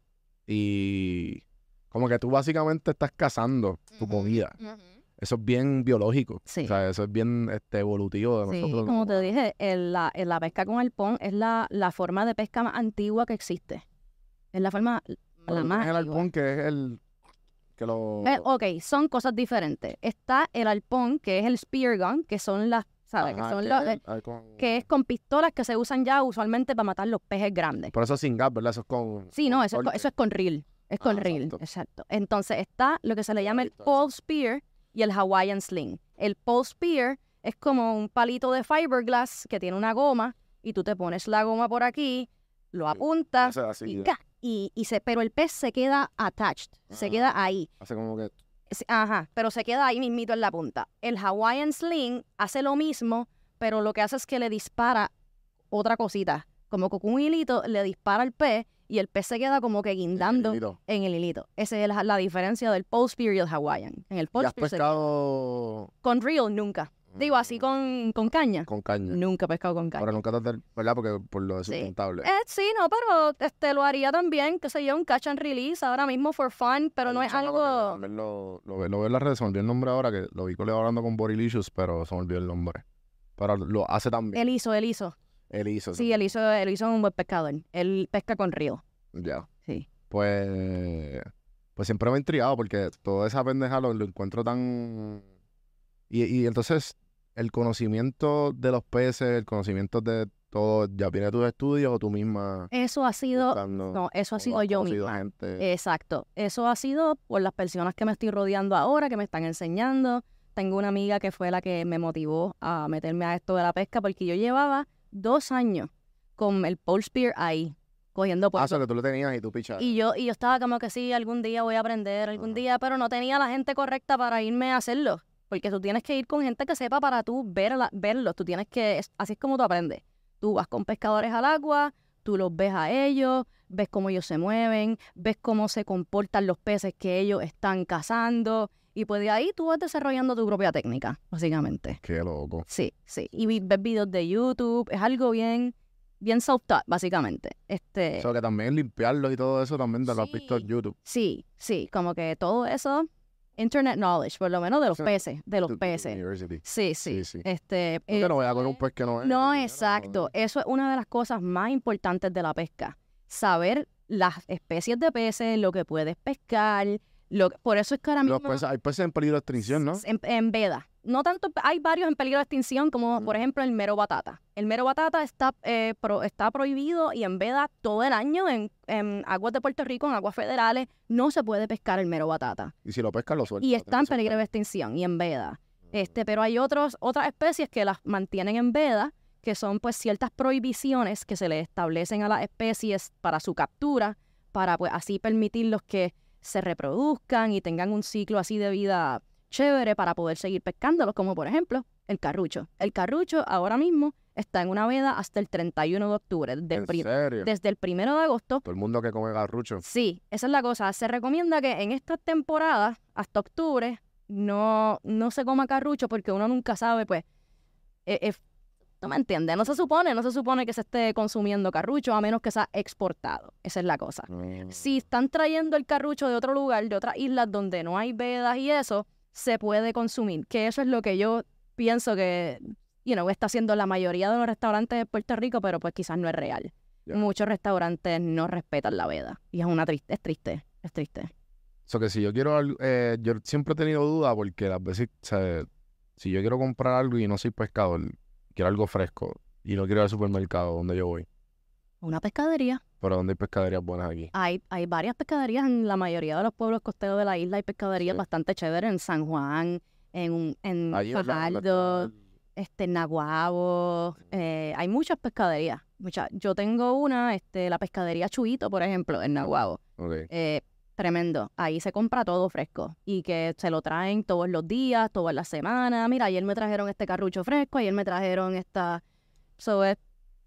y como que tú básicamente estás cazando tu comida. Eso es bien biológico. Sí. O sea, eso es bien este, evolutivo de Sí, nosotros. como te dije, el- la, el- la pesca con arpón es la, la forma de pesca más antigua que existe. Es la forma, la más Es el antigua. arpón que es el que lo... Eh, ok, son cosas diferentes. Está el arpón, que es el spear gun, que son las, ¿sabes? Ajá, que son que los, es eh, el- ah, con- que es con pistolas que se usan ya usualmente para matar los peces grandes. Por eso es sin gas, ¿verdad? Eso es con... Sí, no, con eso es, con, torque. eso es con reel. Es con Ah, reel, exacto. exacto. Entonces está lo que se le llama el visto pole spear y el Hawaiian sling. El pole spear es como un palito de fiberglass que tiene una goma y tú te pones la goma por aquí, lo apuntas Hace así, y, ya. ¡ga! y, y se, pero el pez se queda attached, se Ah. queda ahí. Hace como que... Sí, ajá, pero se queda ahí mismito en la punta. El Hawaiian sling hace lo mismo, pero lo que hace es que le dispara otra cosita. Como que con un hilito le dispara al pez y el pez se queda como que guindando hilito. en el hilito. Esa es la, la diferencia del pole spear y el Hawaiian. En el pole ¿Ya has spear se- pescado con reel nunca. Digo, así con, con caña. con caña? Nunca he pescado con caña. Ahora nunca te... ¿Verdad? Porque por lo de Sí. sustentable. Eh, sí, no, pero este, lo haría también, qué sé yo, un catch and release ahora mismo for fun, pero no Hay es un chamaco que algo... también Lo, lo, ve- lo veo en las redes, se me olvidó el nombre ahora, que lo vi con- hablando con Borilicious, pero se me olvidó el nombre. Pero lo hace también. Él hizo, él hizo. Él hizo. Sí, él hizo, él hizo un buen pescador. Él pesca con río. Ya. Sí. Pues, pues siempre me ha intrigado porque toda esa pendeja lo, lo encuentro tan... Y, y entonces el conocimiento de los peces, el conocimiento de todo, ¿ya viene de tus estudios o tú misma Eso ha sido, buscando? no, eso ha ¿O sido has yo conocido misma. gente? Exacto. Eso ha sido por las personas que me estoy rodeando ahora, que me están enseñando. Tengo una amiga que fue la que me motivó a meterme a esto de la pesca porque yo llevaba dos años con el pole spear ahí, cogiendo Ah, por o sea, que tú lo tenías y tú pichas. Y yo, y yo estaba como que sí, algún día voy a aprender, algún Ajá. día, pero no tenía la gente correcta para irme a hacerlo. Porque tú tienes que ir con gente que sepa para tú ver la- verlos. Tú tienes que, es- así es como tú aprendes. Tú vas con pescadores al agua, tú los ves a ellos, ves cómo ellos se mueven, ves cómo se comportan los peces que ellos están cazando. Y pues de ahí tú vas desarrollando tu propia técnica, básicamente. Qué loco. Sí, sí. Y vi- ves videos de YouTube, es algo bien, bien self-taught, básicamente. Este, O sea, que también limpiarlos y todo eso también te lo has visto en Sí. YouTube. sí, sí, como que todo eso, internet knowledge, por lo menos de los Sí. peces, de los Tu- tu peces. University. Sí, sí. Sí, sí. Este, Porque no voy a coger un eh, pez que no es. No, porque, exacto. joder. Eso es una de las cosas más importantes de la pesca. Saber las especies de peces, lo que puedes pescar. Lo que- por eso es que ahora Los mismo peces- hay peces en peligro de extinción, ¿no? en, en veda. No tanto, hay varios en peligro de extinción, como Mm. por ejemplo el mero batata. El mero batata está, eh, pro- está prohibido y en veda todo el año en, en aguas de Puerto Rico, en aguas federales, no se puede pescar el mero batata. Y si lo pescan, lo sueltan. Y lo está en tienes que peligro de soltar. extinción y en veda. Este, pero hay otros, otras especies que las mantienen en veda, que son pues ciertas prohibiciones que se le establecen a las especies para su captura, para pues así permitirlos que se reproduzcan y tengan un ciclo así de vida chévere para poder seguir pescándolos, como por ejemplo el carrucho. El carrucho ahora mismo está en una veda hasta el treinta y uno de octubre, desde el, ¿En pri- serio? desde el primero de agosto. Todo el mundo que come garrucho. Sí, esa es la cosa. Se recomienda que en esta temporada, hasta octubre, no, no se coma carrucho porque uno nunca sabe, pues, eh, eh, no me entiendes, no se supone, no se supone que se esté consumiendo carrucho a menos que sea exportado. Esa es la cosa. Mm. Si están trayendo el carrucho de otro lugar, de otras islas donde no hay vedas y eso, se puede consumir. Que eso es lo que yo pienso que, you know, está haciendo la mayoría de los restaurantes de Puerto Rico, pero pues quizás no es real. Ya. Muchos restaurantes no respetan la veda. Y es una triste, es triste, es triste. O sea, que si yo quiero algo, eh, yo siempre he tenido duda porque las veces, o sea, si yo quiero comprar algo y no soy pescador, quiero algo fresco y no quiero ir al supermercado donde yo voy, Una pescadería. pero donde hay pescaderías buenas aquí. Hay, hay varias pescaderías en la mayoría de los pueblos costeros de la isla. Hay pescaderías Sí. bastante chéveres en San Juan, en, un- en Allí, ¿verdad? ¿Dónde Fajardo, está este, en Naguabo. eh, hay muchas pescaderías. Muchas. Yo tengo una, este, la pescadería Chuito, por ejemplo, en Naguabo. el- Ok. Eh, tremendo. Ahí se compra todo fresco y que se lo traen todos los días, todas las semanas. Mira, ayer me trajeron este carrucho fresco, ayer me trajeron esta... So, es-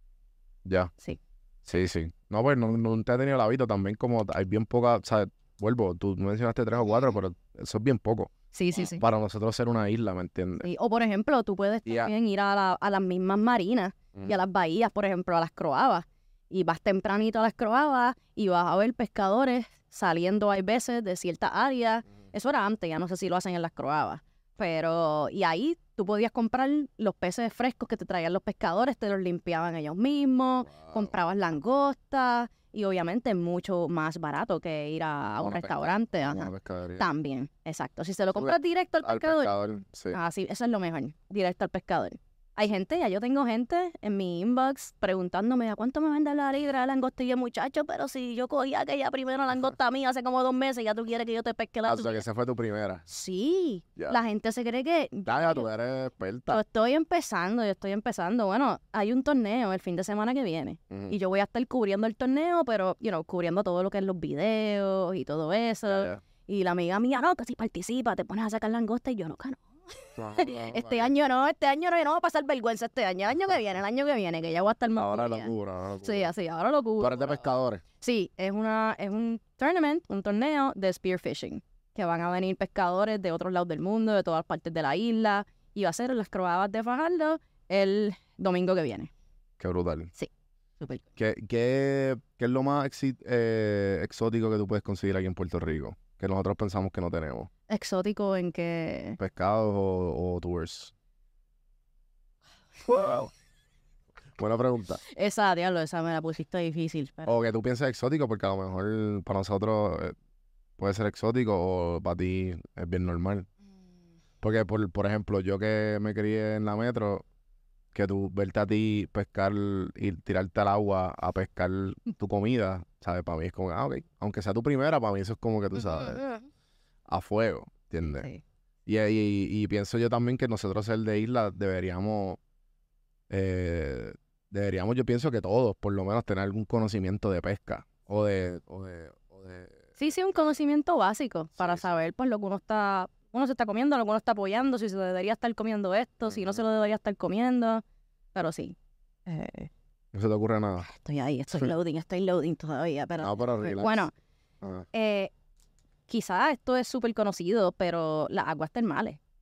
Ya. sí. Sí, sí. No, pues no, nunca he tenido el hábito también como hay bien poca, o sea, vuelvo, tú mencionaste tres o cuatro, pero eso es bien poco. Sí, sí, sí. Para nosotros ser una isla, ¿me entiendes? Sí, o por ejemplo, tú puedes Y a- también ir a, la- a las mismas marinas y a las bahías, por ejemplo, a las croabas. Y vas tempranito a las croabas y vas a ver pescadores saliendo, hay veces, de ciertas áreas. Eso era antes, ya no sé si lo hacen en las croabas. Pero, y ahí tú podías comprar los peces frescos que te traían los pescadores, te los limpiaban ellos mismos, Wow. comprabas langostas y obviamente mucho más barato que ir a, a un Una pesca- restaurante. Una Ajá. pescadería. También, exacto. Si se lo Sube compras directo al Al pescador, pescador, sí. ah, sí, eso es lo mejor, directo al pescador. Hay gente, ya yo tengo gente en mi inbox preguntándome a cuánto me vende la libra de langosta y yo, muchacho, pero si yo cogí aquella primera langosta mía hace como dos meses, ya tú quieres que yo te pesque la Ah, o sea, que tuya. esa fue tu primera. Sí, Ya. la gente se cree que Ya, ya, tú yo, eres yo experta. estoy empezando, yo estoy empezando. Bueno, hay un torneo el fin de semana que viene Ujú. y yo voy a estar cubriendo el torneo, pero, you know, cubriendo todo lo que es los videos y todo eso. Ya, ya. Y la amiga mía, no, que si participa, te pones a sacar langosta y yo, no, que no. No, no, Este no, año no, este año no, yo no voy a pasar vergüenza este año, el año que viene, el año que viene, que ya voy a estar más Ahora pulida. locura, ahora locura. Sí, así, ahora lo Tú cubro. eres de pescadores. Sí, es una, es un tournament, un torneo de spearfishing, que van a venir pescadores de otros lados del mundo, de todas partes de la isla, y va a ser en las croabas de Fajardo el domingo que viene. Qué brutal. Súper. ¿Qué, qué, qué es lo más exi- eh, exótico que tú puedes conseguir aquí en Puerto Rico? Que nosotros pensamos que no tenemos. Exótico en que... ¿Pescados o, o tours? Wow. Buena pregunta. Esa, diablo, esa me la pusiste difícil. Pero... O que tú pienses exótico, porque a lo mejor para nosotros eh, puede ser exótico o para ti es bien normal. Porque, por, por ejemplo, yo que me crié en la metro, que tú verte a ti pescar y tirarte al agua a pescar tu comida, ¿sabes? Para mí es como, ah, ok. Aunque sea tu primera, para mí eso es como que tú sabes, a fuego, ¿entiendes? Sí. Y, y, y pienso yo también que nosotros, ser de isla, deberíamos, eh, deberíamos, yo pienso que todos, por lo menos, tener algún conocimiento de pesca o de, o de, o de Sí, sí, un conocimiento básico para Sí, sí. saber pues lo que uno está, uno se está comiendo, lo que uno está apoyando, si se debería estar comiendo esto, si no se lo debería estar comiendo. Pero sí, eh, no se te ocurre nada. estoy ahí, estoy loading, estoy loading todavía. Pero No, pero relax. bueno, Ah, eh, quizás esto es súper conocido, pero las aguas termales. ya.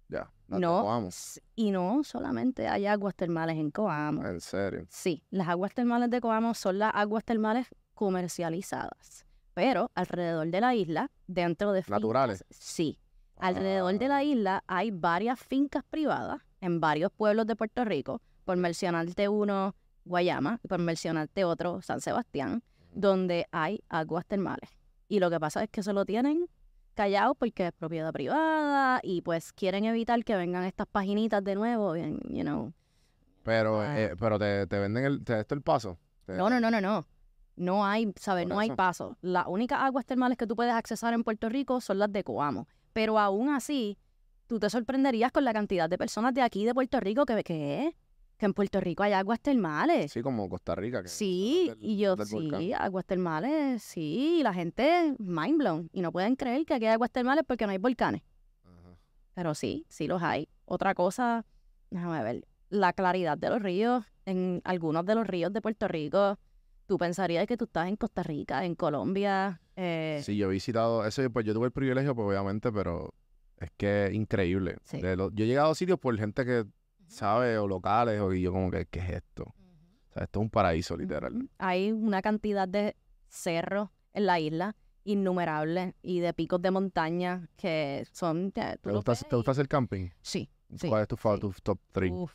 Las de No, Coamo. s- y no solamente hay aguas termales en Coamo. En serio. Sí, las aguas termales de Coamo son las aguas termales comercializadas, pero alrededor de la isla, dentro de fincas, ¿Naturales? sí, alrededor de Ah, la isla hay varias fincas privadas en varios pueblos de Puerto Rico, por mencionarte uno, Guayama, y por mencionarte otro, San Sebastián, donde hay aguas termales. Y lo que pasa es que se lo tienen callado porque es propiedad privada y pues quieren evitar que vengan estas paginitas de nuevo, en, you know. Pero, Ah. eh, pero te, te venden el, te, esto el paso. Te- No, no, no, no, no. No hay, ¿sabes? Por No hay eso. paso. Las únicas aguas termales que tú puedes accesar en Puerto Rico son las de Coamo. Pero aún así, tú te sorprenderías con la cantidad de personas de aquí, de Puerto Rico, que, ¿qué? Que en Puerto Rico hay aguas termales. Sí, como Costa Rica. Que Sí, del- y yo, del sí, volcán. aguas termales, sí, y la gente mind blown. Y no pueden creer que aquí hay aguas termales porque no hay volcanes. Ajá. Pero sí, sí los hay. Otra cosa, déjame ver, la claridad de los ríos. En algunos de los ríos de Puerto Rico, tú pensarías que tú estás en Costa Rica, en Colombia. eh, Sí, yo he visitado, eso pues yo tuve el privilegio, pues obviamente, pero es que es increíble. Sí. De lo- yo he llegado a sitios por gente que sabe, o locales, o y yo como que, ¿qué es esto? O sea, esto es un paraíso, literal. Ujú. Hay una cantidad de cerros en la isla, innumerables, y de picos de montaña que son... ya, tú ¿Te los gusta, ves ¿te gusta y- hacer camping? Sí, sí. ¿Cuál es tu, fa- sí. tu top three? Uf.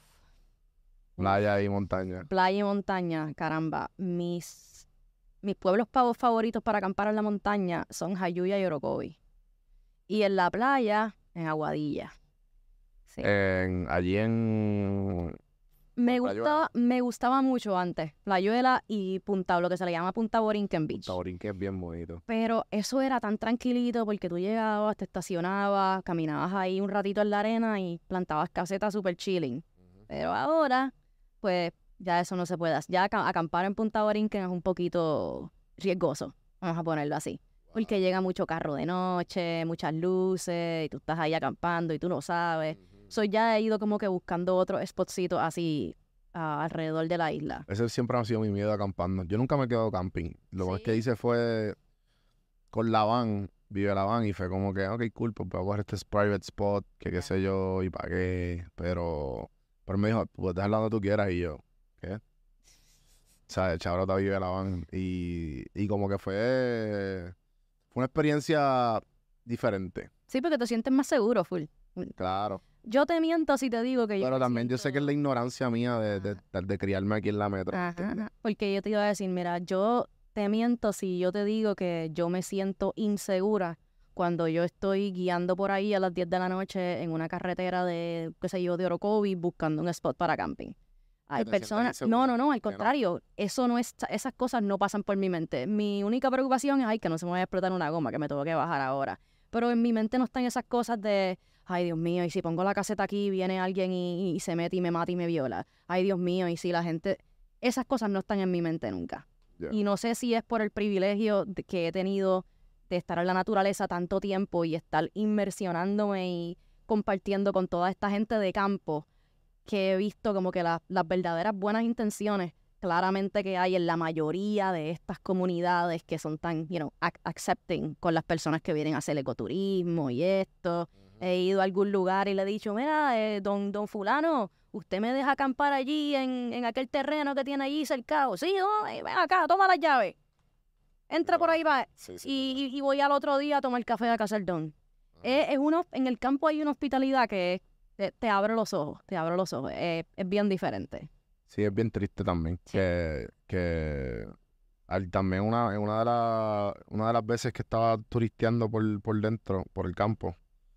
Playa y montaña. Playa y montaña, caramba. Mis, mis pueblos pavos favoritos para acampar en la montaña son Jayuya y Orocovi. Y en la playa, en Aguadilla. Sí. En, allí en... me, por Playuela. gustaba, me gustaba mucho antes, Playuela y Punta, lo que se le llama Punta Borinquen Beach. Punta Borinquen, que es bien bonito. Pero eso era tan tranquilito porque tú llegabas, te estacionabas, caminabas ahí un ratito en la arena y plantabas casetas super chilling. Pero ahora, pues ya eso no se puede hacer. Ya aca- acampar en Punta Borinquen es un poquito riesgoso, vamos a ponerlo así. Porque llega mucho carro de noche, muchas luces, y tú estás ahí acampando y tú no sabes. So ya he ido como que buscando otros spotcitos así ah, alrededor de la isla. Ese siempre ha sido mi miedo acampando. Yo nunca me he quedado camping. Lo más que Sí. hice fue con la van, vive la van, y fue como que, ok, cool, pues voy a coger este private spot, que qué sé yo, y pagué. Pero, pero me dijo, puedes dejarlo donde tú quieras, y yo, ¿qué? O sea, el chabrota vive la van. Y, y como que fue, fue una experiencia diferente, Sí, porque te sientes más seguro, full. claro. Yo te miento si te digo que yo Pero me también yo sé que es la siento- ignorancia mía de, de, Ajá. de, de criarme aquí en la metro. Ajá, ¿entiendes? ajá. Porque yo te iba a decir, mira, yo te miento si yo te digo que yo me siento insegura cuando yo estoy guiando por ahí a las diez de la noche en una carretera de, qué sé yo, de Orocovi buscando un spot para camping. Hay te sientes personas... insegura, No, no, no, al que no. contrario. Eso no es... Esas cosas no pasan por mi mente. Mi única preocupación es, ay, que no se me vaya a explotar una goma, que me tengo que bajar ahora. Pero en mi mente no están esas cosas de, ay, Dios mío, y si pongo la caseta aquí, viene alguien y, y se mete y me mata y me viola. Ay, Dios mío, y si la gente... Esas cosas no están en mi mente nunca. Ya. Y no sé si es por el privilegio de- que he tenido de estar en la naturaleza tanto tiempo y estar inmersionándome y compartiendo con toda esta gente de campo, que he visto como que la- las verdaderas buenas intenciones claramente que hay en la mayoría de estas comunidades que son tan, you know, ac- accepting con las personas que vienen a hacer ecoturismo y esto. He ido a algún lugar y le he dicho, mira, eh, don, don fulano, ¿usted me deja acampar allí en, en aquel terreno que tiene allí cercado? Sí, no, eh, ven acá, toma las llaves. Entra por ahí, va. Sí, sí, Y, y- y voy al otro día a tomar café a casa del don. Es, es uno, en el campo hay una hospitalidad que te, te abre los ojos, te abre los ojos. Es, es bien diferente. Sí, es bien triste también. Sí. Que, que al- también una, en una de las una de las veces que estaba turisteando por, por dentro, por el campo,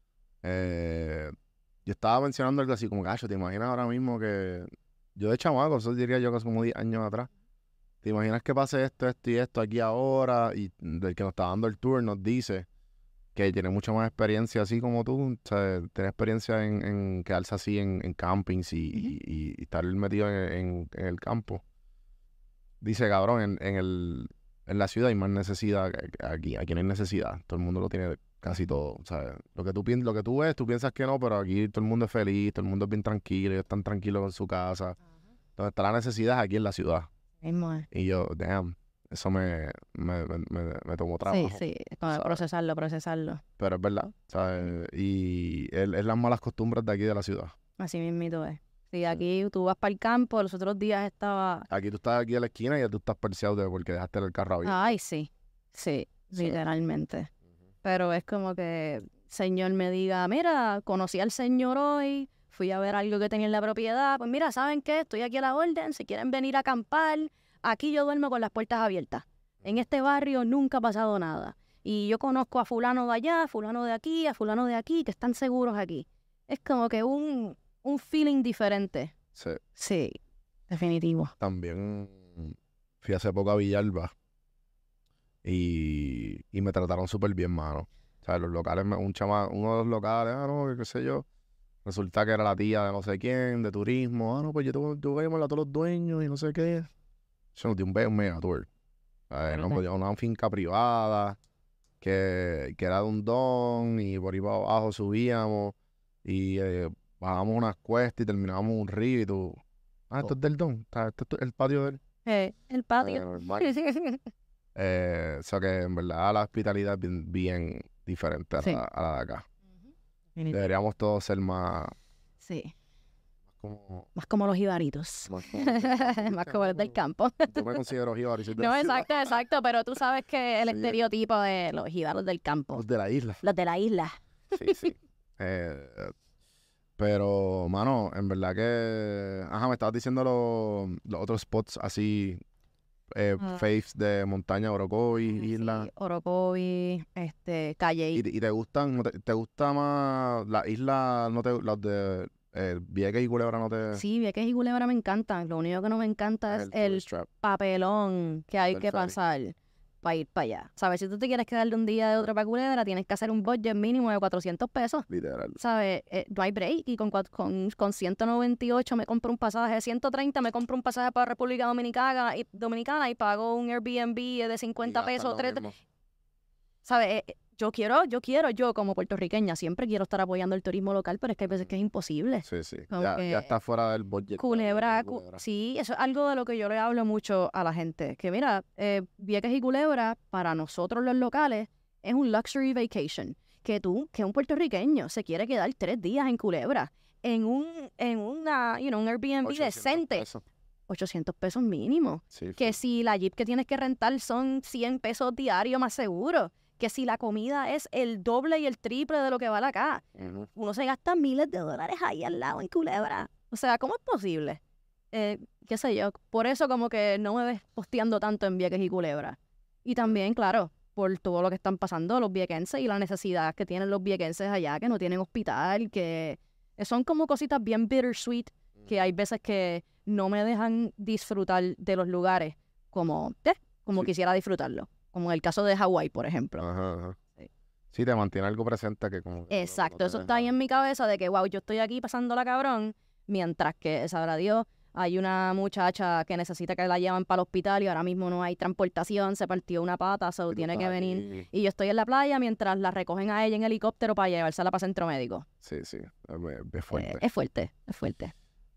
eh, yo estaba mencionando algo así como, gacho, ¿te imaginas ahora mismo que yo de chamaco, eso diría yo que hace como diez años atrás, ¿te imaginas que pase esto, esto y esto aquí ahora? Y del que nos está dando el tour nos dice que tiene mucha más experiencia así como tú, o sea, tiene experiencia en, en quedarse así en, en campings y, y- y- y estar metido en, en- en el campo. Dice, cabrón, en, en el, en la ciudad hay más necesidad que- que aquí, aquí no hay necesidad, todo el mundo lo tiene casi todo, o sea, lo que tú piens- lo que tú ves, tú piensas que no, pero aquí todo el mundo es feliz, todo el mundo es bien tranquilo, ellos están tranquilos con su casa. Donde está la necesidad es aquí en la ciudad. Mismo es. Y yo, damn, eso me, me, me, me, me tomó trabajo. Sí, sí, como ¿sabes? procesarlo, procesarlo. Pero es verdad, ¿sabes? Y es, es las malas costumbres de aquí de la ciudad. Así mismito es. Sí, aquí tú vas para el campo, los otros días estaba... Aquí tú estás aquí a la esquina y ya tú estás perseado de porque dejaste el carro abierto. Ay, sí, sí, Sí. literalmente. Pero es como que el señor me diga, mira, conocí al señor hoy, fui a ver algo que tenía en la propiedad, pues mira, ¿saben qué? Estoy aquí a la orden, si quieren venir a acampar, aquí yo duermo con las puertas abiertas. En este barrio nunca ha pasado nada. Y yo conozco a fulano de allá, a fulano de aquí, a fulano de aquí, que están seguros aquí. Es como que un, un feeling diferente. Sí. Sí, definitivo. También fui hace poco a Villalba y, y me trataron súper bien, mano. O sea, los locales, me- un chama, uno de los locales, ah, no, que qué sé yo. Resulta que era la tía de no sé quién, de turismo. Ah, no, pues yo tengo, yo voy a llamar a todos los dueños y no sé qué. Eso nos dio un, be- un mega tour. O sea, nos Brutal. dio una finca privada que, que era de un don y por ahí para abajo subíamos y eh, bajábamos unas cuestas y terminábamos un río y tú... Ah, esto es del don. O sea, esto es el patio del... Eh, el Eh, patio. normal. Eh, o sea que en verdad la hospitalidad es bien, bien diferente a la, Sí. a la de acá. Definitivo. Deberíamos todos ser más, Sí, más como... más como los jibaritos. Más como, Más como los del campo. Yo me considero jíbaro y soy de No, la ciudad. exacto, exacto, pero tú sabes que el Sí. estereotipo de los jíbaros del campo, Los de la isla. los de la isla. Sí, sí. Eh, pero, mano, en verdad que... Ajá, me estabas diciendo los, los otros spots así, eh, Ah. faves de montaña, Orocovi, Sí, isla. Orocovi, este, Calle. ¿Y, y te gustan, no te, te gusta más las islas, no te, las de eh, Vieques y Culebra no te... Sí, Vieques y Culebra me encantan. Lo único que no me encanta es el tourist trap. papelón que hay Del que ferry. pasar para ir para allá. ¿Sabes? Si tú te quieres quedar de un día de otro para Culebra, tienes que hacer un budget mínimo de cuatrocientos pesos. Literal. ¿Sabes? Eh, no hay break. Y con, cua- con, con ciento noventa y ocho me compro un pasaje, ciento treinta me compro un pasaje para República Dominicana y, Dominicana y pago un Airbnb de cincuenta pesos. tres ¿Sabes? Eh, eh, yo quiero, yo quiero, yo como puertorriqueña siempre quiero estar apoyando el turismo local, pero es que hay veces que es imposible. Sí, sí. Como Ya, que ya está fuera del budget. Culebra, de cu- Culebra. sí, eso es algo de lo que yo le hablo mucho a la gente. Que mira, eh, Vieques y Culebra, para nosotros los locales, es un luxury vacation. Que tú, que un puertorriqueño se quiere quedar tres días en Culebra, en un, en una, you know, un Airbnb ochocientos decente, pesos. ochocientos pesos mínimo. Sí, Que full. si la Jeep que tienes que rentar son cien pesos diarios más seguro. Que si la comida es el doble y el triple de lo que vale acá. Ujú. Uno se gasta miles de dólares ahí al lado en Culebra. O sea, ¿cómo es posible? Eh, qué sé yo. Por eso como que no me ves posteando tanto en Vieques y Culebra. Y también, claro, por todo lo que están pasando los viequenses y la necesidad que tienen los viequenses allá, que no tienen hospital, que son como cositas bien bittersweet, que hay veces que no me dejan disfrutar de los lugares como, eh, como Sí. quisiera disfrutarlo. Como en el caso de Hawái, por ejemplo. Ajá, ajá. Sí. Sí, te mantiene algo presente que como... que no- Exacto, no te eso está ahí deja- en mi cabeza de que, wow, yo estoy aquí pasándola cabrón, mientras que, sabrá Dios, hay una muchacha que necesita que la lleven para el hospital y ahora mismo no hay transportación, se partió una pata, so y tú tiene que estás venir. aquí. Y yo estoy en la playa mientras la recogen a ella en helicóptero para llevársela para centro médico. Sí, sí, es, es fuerte. Eh, es fuerte, es fuerte.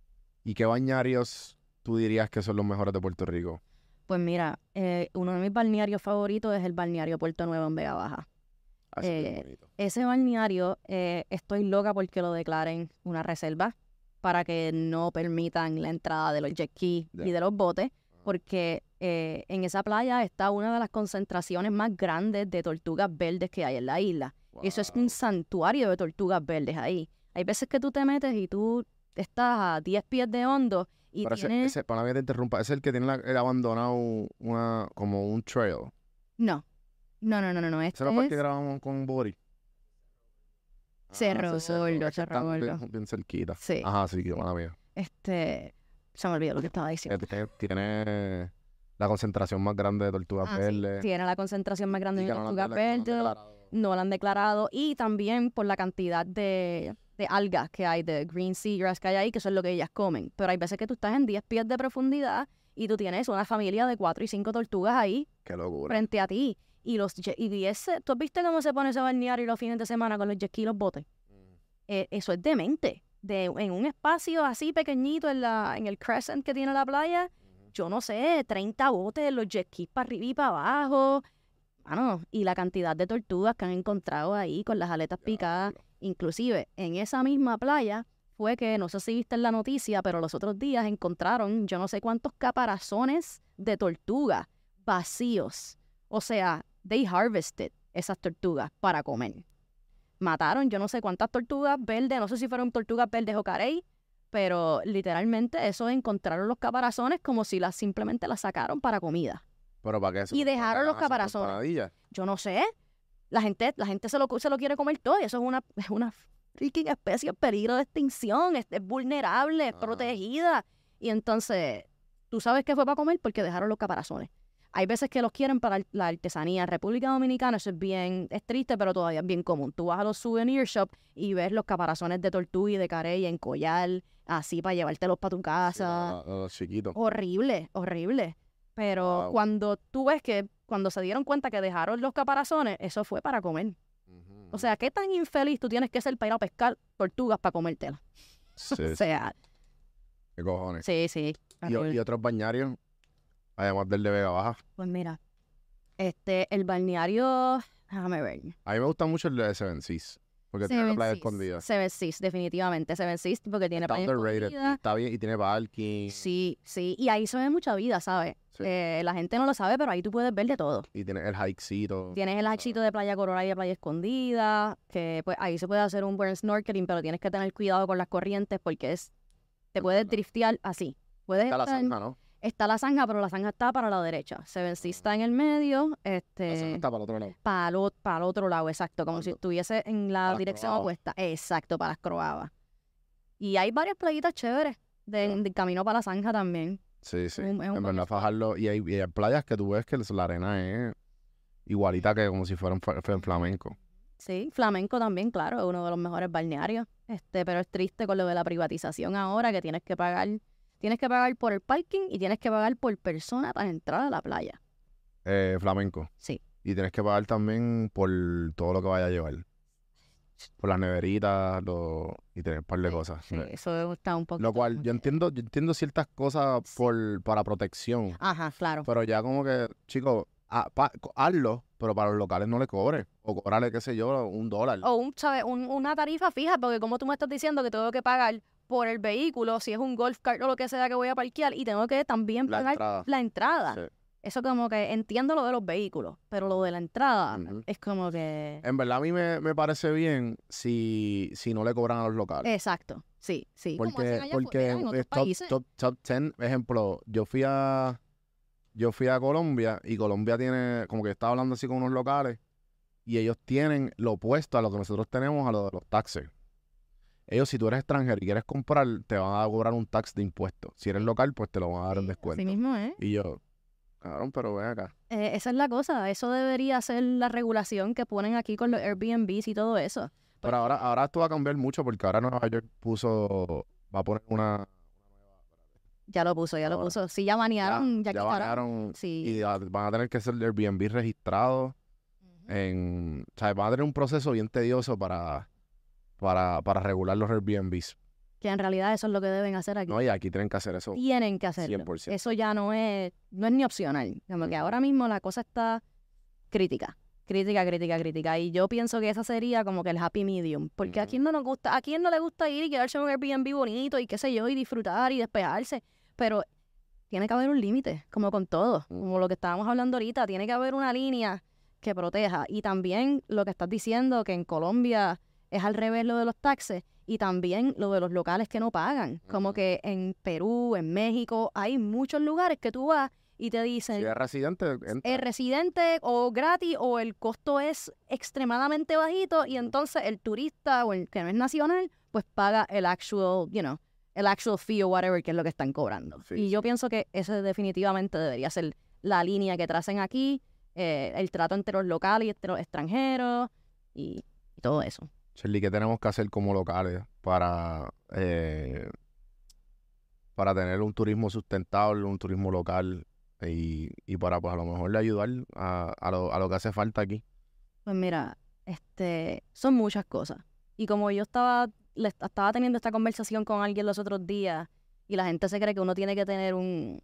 ¿Y qué bañarios tú dirías que son los mejores de Puerto Rico? Pues mira, eh, uno de mis balnearios favoritos es el balneario Puerto Nuevo en Vega Baja. Así que Eh, bonito. Ese balneario, eh, estoy loca porque lo declaren una reserva para que no permitan la entrada de los jet skis Ya. y de los botes, porque eh, en esa playa está una de las concentraciones más grandes de tortugas verdes que hay en la isla. Eso es un Wow. santuario de tortugas verdes ahí. Hay veces que tú te metes y tú estás a diez pies de hondo y Pero ese, tienes... ese, para que te interrumpa, es el que tiene la- el abandonado una, como un trail. No, no, no, no, no, no. Ese Este no fue el que es grabamos con Bori. Cerro ese Gordo, es que Cerro está Gordo. bien, bien cerquita. Sí. Ajá, sí, que mala mía. Este... Se me olvidó lo que estaba Eh, diciendo. Tiene, tiene la concentración más grande de tortugas Ah, sí, verdes. tiene la concentración más grande y de que no la han tortugas de- no la han verdes. declarado. No la han declarado. Y también por la cantidad de, de algas que hay, de green seagrass que hay ahí, que eso es lo que ellas comen. Pero hay veces que tú estás en diez pies de profundidad y tú tienes una familia de cuatro y cinco tortugas ahí Qué locura. frente a ti. Y los jet- y ese, ¿tú has visto cómo se pone ese balneario los fines de semana con los jet ski y los botes? Eh, eso es demente. De, en un espacio así pequeñito en, la, en el crescent que tiene la playa, yo no sé, treinta botes, los jet skis para arriba y para abajo. Mano, y la cantidad de tortugas que han encontrado ahí con las aletas picadas. Inclusive, en esa misma playa fue que, no sé si viste en la noticia, pero los otros días encontraron yo no sé cuántos caparazones de tortuga vacíos. O sea, they harvested esas tortugas para comer. Mataron yo no sé cuántas tortugas verdes, no sé si fueron tortugas verdes o carey, pero literalmente eso encontraron los caparazones como si las simplemente las sacaron para comida. ¿Pero para qué eso? Y ¿Para dejaron que los hagan esas caparazones. empanadillas? Yo no sé. La gente, la gente se lo, se lo quiere comer todo y eso es una, es una freaking especie en peligro de extinción. Es, es vulnerable, es Ajá. protegida. Y entonces, ¿tú sabes qué fue para comer? Porque dejaron los caparazones. Hay veces que los quieren para la artesanía. En República Dominicana eso es bien, es triste, pero todavía es bien común. Tú vas a los souvenir shop y ves los caparazones de tortuga y de carey en collar, así para llevártelos para tu Sí, casa. los, los chiquitos. Horrible, horrible. Pero Wow. cuando tú ves que cuando se dieron cuenta que dejaron los caparazones, eso fue para comer. Ujú. O sea, ¿qué tan infeliz tú tienes que ser para ir a pescar tortugas para comértelas? Sí, O sea, qué cojones. sí, sí. Y, o- horrible. y otros bañarios, además del de Vega Baja. Pues mira, este, el balneario, déjame ver. A mí me gusta mucho el de Seven Seas, porque tiene la Seven playa Seas. escondida. Seven Seas, definitivamente. Seven Seas, porque tiene Está playa underrated. escondida. Está bien y tiene parking. Sí, sí. Y ahí se ve mucha vida, ¿sabes? Sí. Eh, la gente no lo sabe, pero ahí tú puedes ver de todo. Y tiene el hikecito. Tienes el hachito de playa Corona y de playa escondida, que pues ahí se puede hacer un buen snorkeling, pero tienes que tener cuidado con las corrientes porque es te puedes driftear así. Puedes Está la estar- zanja, ¿no? está la zanja, pero la zanja está para la derecha. Seven Seas está en el medio, La zanja este está para el otro lado. para el, para el otro lado, exacto, como si Cuando- estuviese en la para las dirección Croabas. opuesta. Exacto, para las Croabas. Y hay varias playitas chéveres de, Ya. de camino para la zanja también. Sí, sí. un- es un En buen verdad, Fajardo. Y hay, y hay playas que tú ves que la arena es igualita que como si fuera un fa- fue flamenco. Sí, Flamenco también, claro, es uno de los mejores balnearios. Este, pero es triste con lo de la privatización ahora, que tienes que pagar, tienes que pagar por el parking y tienes que pagar por persona para entrar a la playa. Eh, flamenco. Sí. Y tienes que pagar también por todo lo que vaya a llevar. Por las neveritas los- y tener un par de Sí, cosas. Sí, eso está un poco. Lo cual, yo entiendo, yo entiendo ciertas cosas Sí. por, para protección. Ajá, claro. Pero ya como que, chicos, ha- pa- co- hazlo, pero para los locales no le cobres. O cobrarle, qué sé yo, un dólar. O un, ¿sabes? Un- una tarifa fija, porque como tú me estás diciendo que tengo que pagar por el vehículo, si es un golf cart o lo que sea que voy a parquear, y tengo que también La pagar entrada. la entrada. Sí. Eso como que entiendo lo de los vehículos, pero lo de la entrada Ujú. es como que... En verdad a mí me, me parece bien si, si no le cobran a los locales. Exacto, sí, sí. como Porque, hacen allá porque afuera, en otros es top, países. top, top ten, ejemplo, yo fui a yo fui a Colombia y Colombia tiene, como que estaba hablando así con unos locales y ellos tienen lo opuesto a lo que nosotros tenemos a lo de los taxes. Ellos, si tú eres extranjero y quieres comprar, te van a cobrar un tax de impuestos. Si eres local, pues te lo van a dar en Sí, descuento. así mismo, ¿eh? Y yo, cabrón, pero ven acá. Eh, esa es la cosa, eso debería ser la regulación que ponen aquí con los Airbnbs y todo eso. Pero ahora, ahora esto va a cambiar mucho porque ahora Nueva York puso, va a poner una... Ya lo puso, ya lo Ahora. puso. Sí, ya banearon, ya, ya quitaron. banearon Sí. y ya van a tener que ser Airbnb registrados. Ujú. En, o sea, van a tener un proceso bien tedioso para, para, para regular los Airbnbs. Que en realidad eso es lo que deben hacer aquí. No, y aquí tienen que hacer eso. Tienen que hacerlo. cien por ciento. Eso ya no es, no es ni opcional. Como que ahora mismo la cosa está crítica. Crítica, crítica, crítica. Y yo pienso que esa sería como que el happy medium. Porque a Ujú. quién no nos gusta, a quién no le gusta ir y quedarse en un Airbnb bonito y qué sé yo, y disfrutar y despejarse. Pero tiene que haber un límite, como con todo. Mm. Como lo que estábamos hablando ahorita, tiene que haber una línea que proteja. Y también lo que estás diciendo, que en Colombia es al revés lo de los taxes. Y también lo de los locales que no pagan. Como Ujú. que en Perú, en México, hay muchos lugares que tú vas y te dicen, Si es residente, entra. es residente o gratis o el costo es extremadamente bajito y entonces el turista o el que no es nacional, pues paga el actual, you know, el actual fee o whatever que es lo que están cobrando. Sí, y yo pienso que ese definitivamente debería ser la línea que tracen aquí, eh, el trato entre los locales y entre los extranjeros y, y todo eso. Shelly, ¿qué tenemos que hacer como locales para, eh, para tener un turismo sustentable, un turismo local y, y para pues a lo mejor le ayudar a, a, lo, a lo que hace falta aquí? Pues mira, este, son muchas cosas. Y como yo estaba, le estaba teniendo esta conversación con alguien los otros días y la gente se cree que uno tiene que tener un,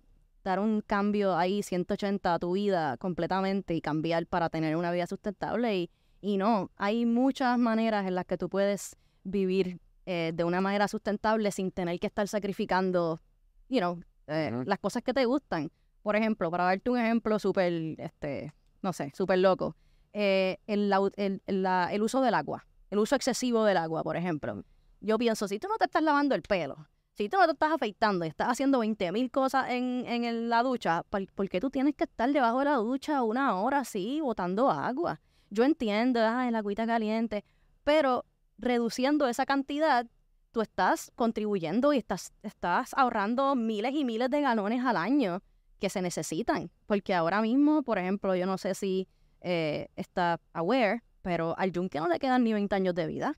dar un cambio ahí ciento ochenta a tu vida completamente y cambiar para tener una vida sustentable. Y, y no, hay muchas maneras en las que tú puedes vivir eh, de una manera sustentable sin tener que estar sacrificando, you know, eh, Ujú. las cosas que te gustan. Por ejemplo, para darte un ejemplo súper, este, no sé, súper loco, eh, el, lau- el, el, la- el uso del agua, el uso excesivo del agua, por ejemplo. Yo pienso, si tú no te estás lavando el pelo, si tú no te estás afeitando y estás haciendo veinte mil cosas en, en el- la ducha, ¿por, por qué tú tienes que estar debajo de la ducha una hora así, botando agua? Yo entiendo, ah, el agüita caliente, pero reduciendo esa cantidad, tú estás contribuyendo y estás, estás ahorrando miles y miles de galones al año que se necesitan. Porque ahora mismo, por ejemplo, yo no sé si eh, está aware, pero al yunque no le quedan ni veinte años de vida.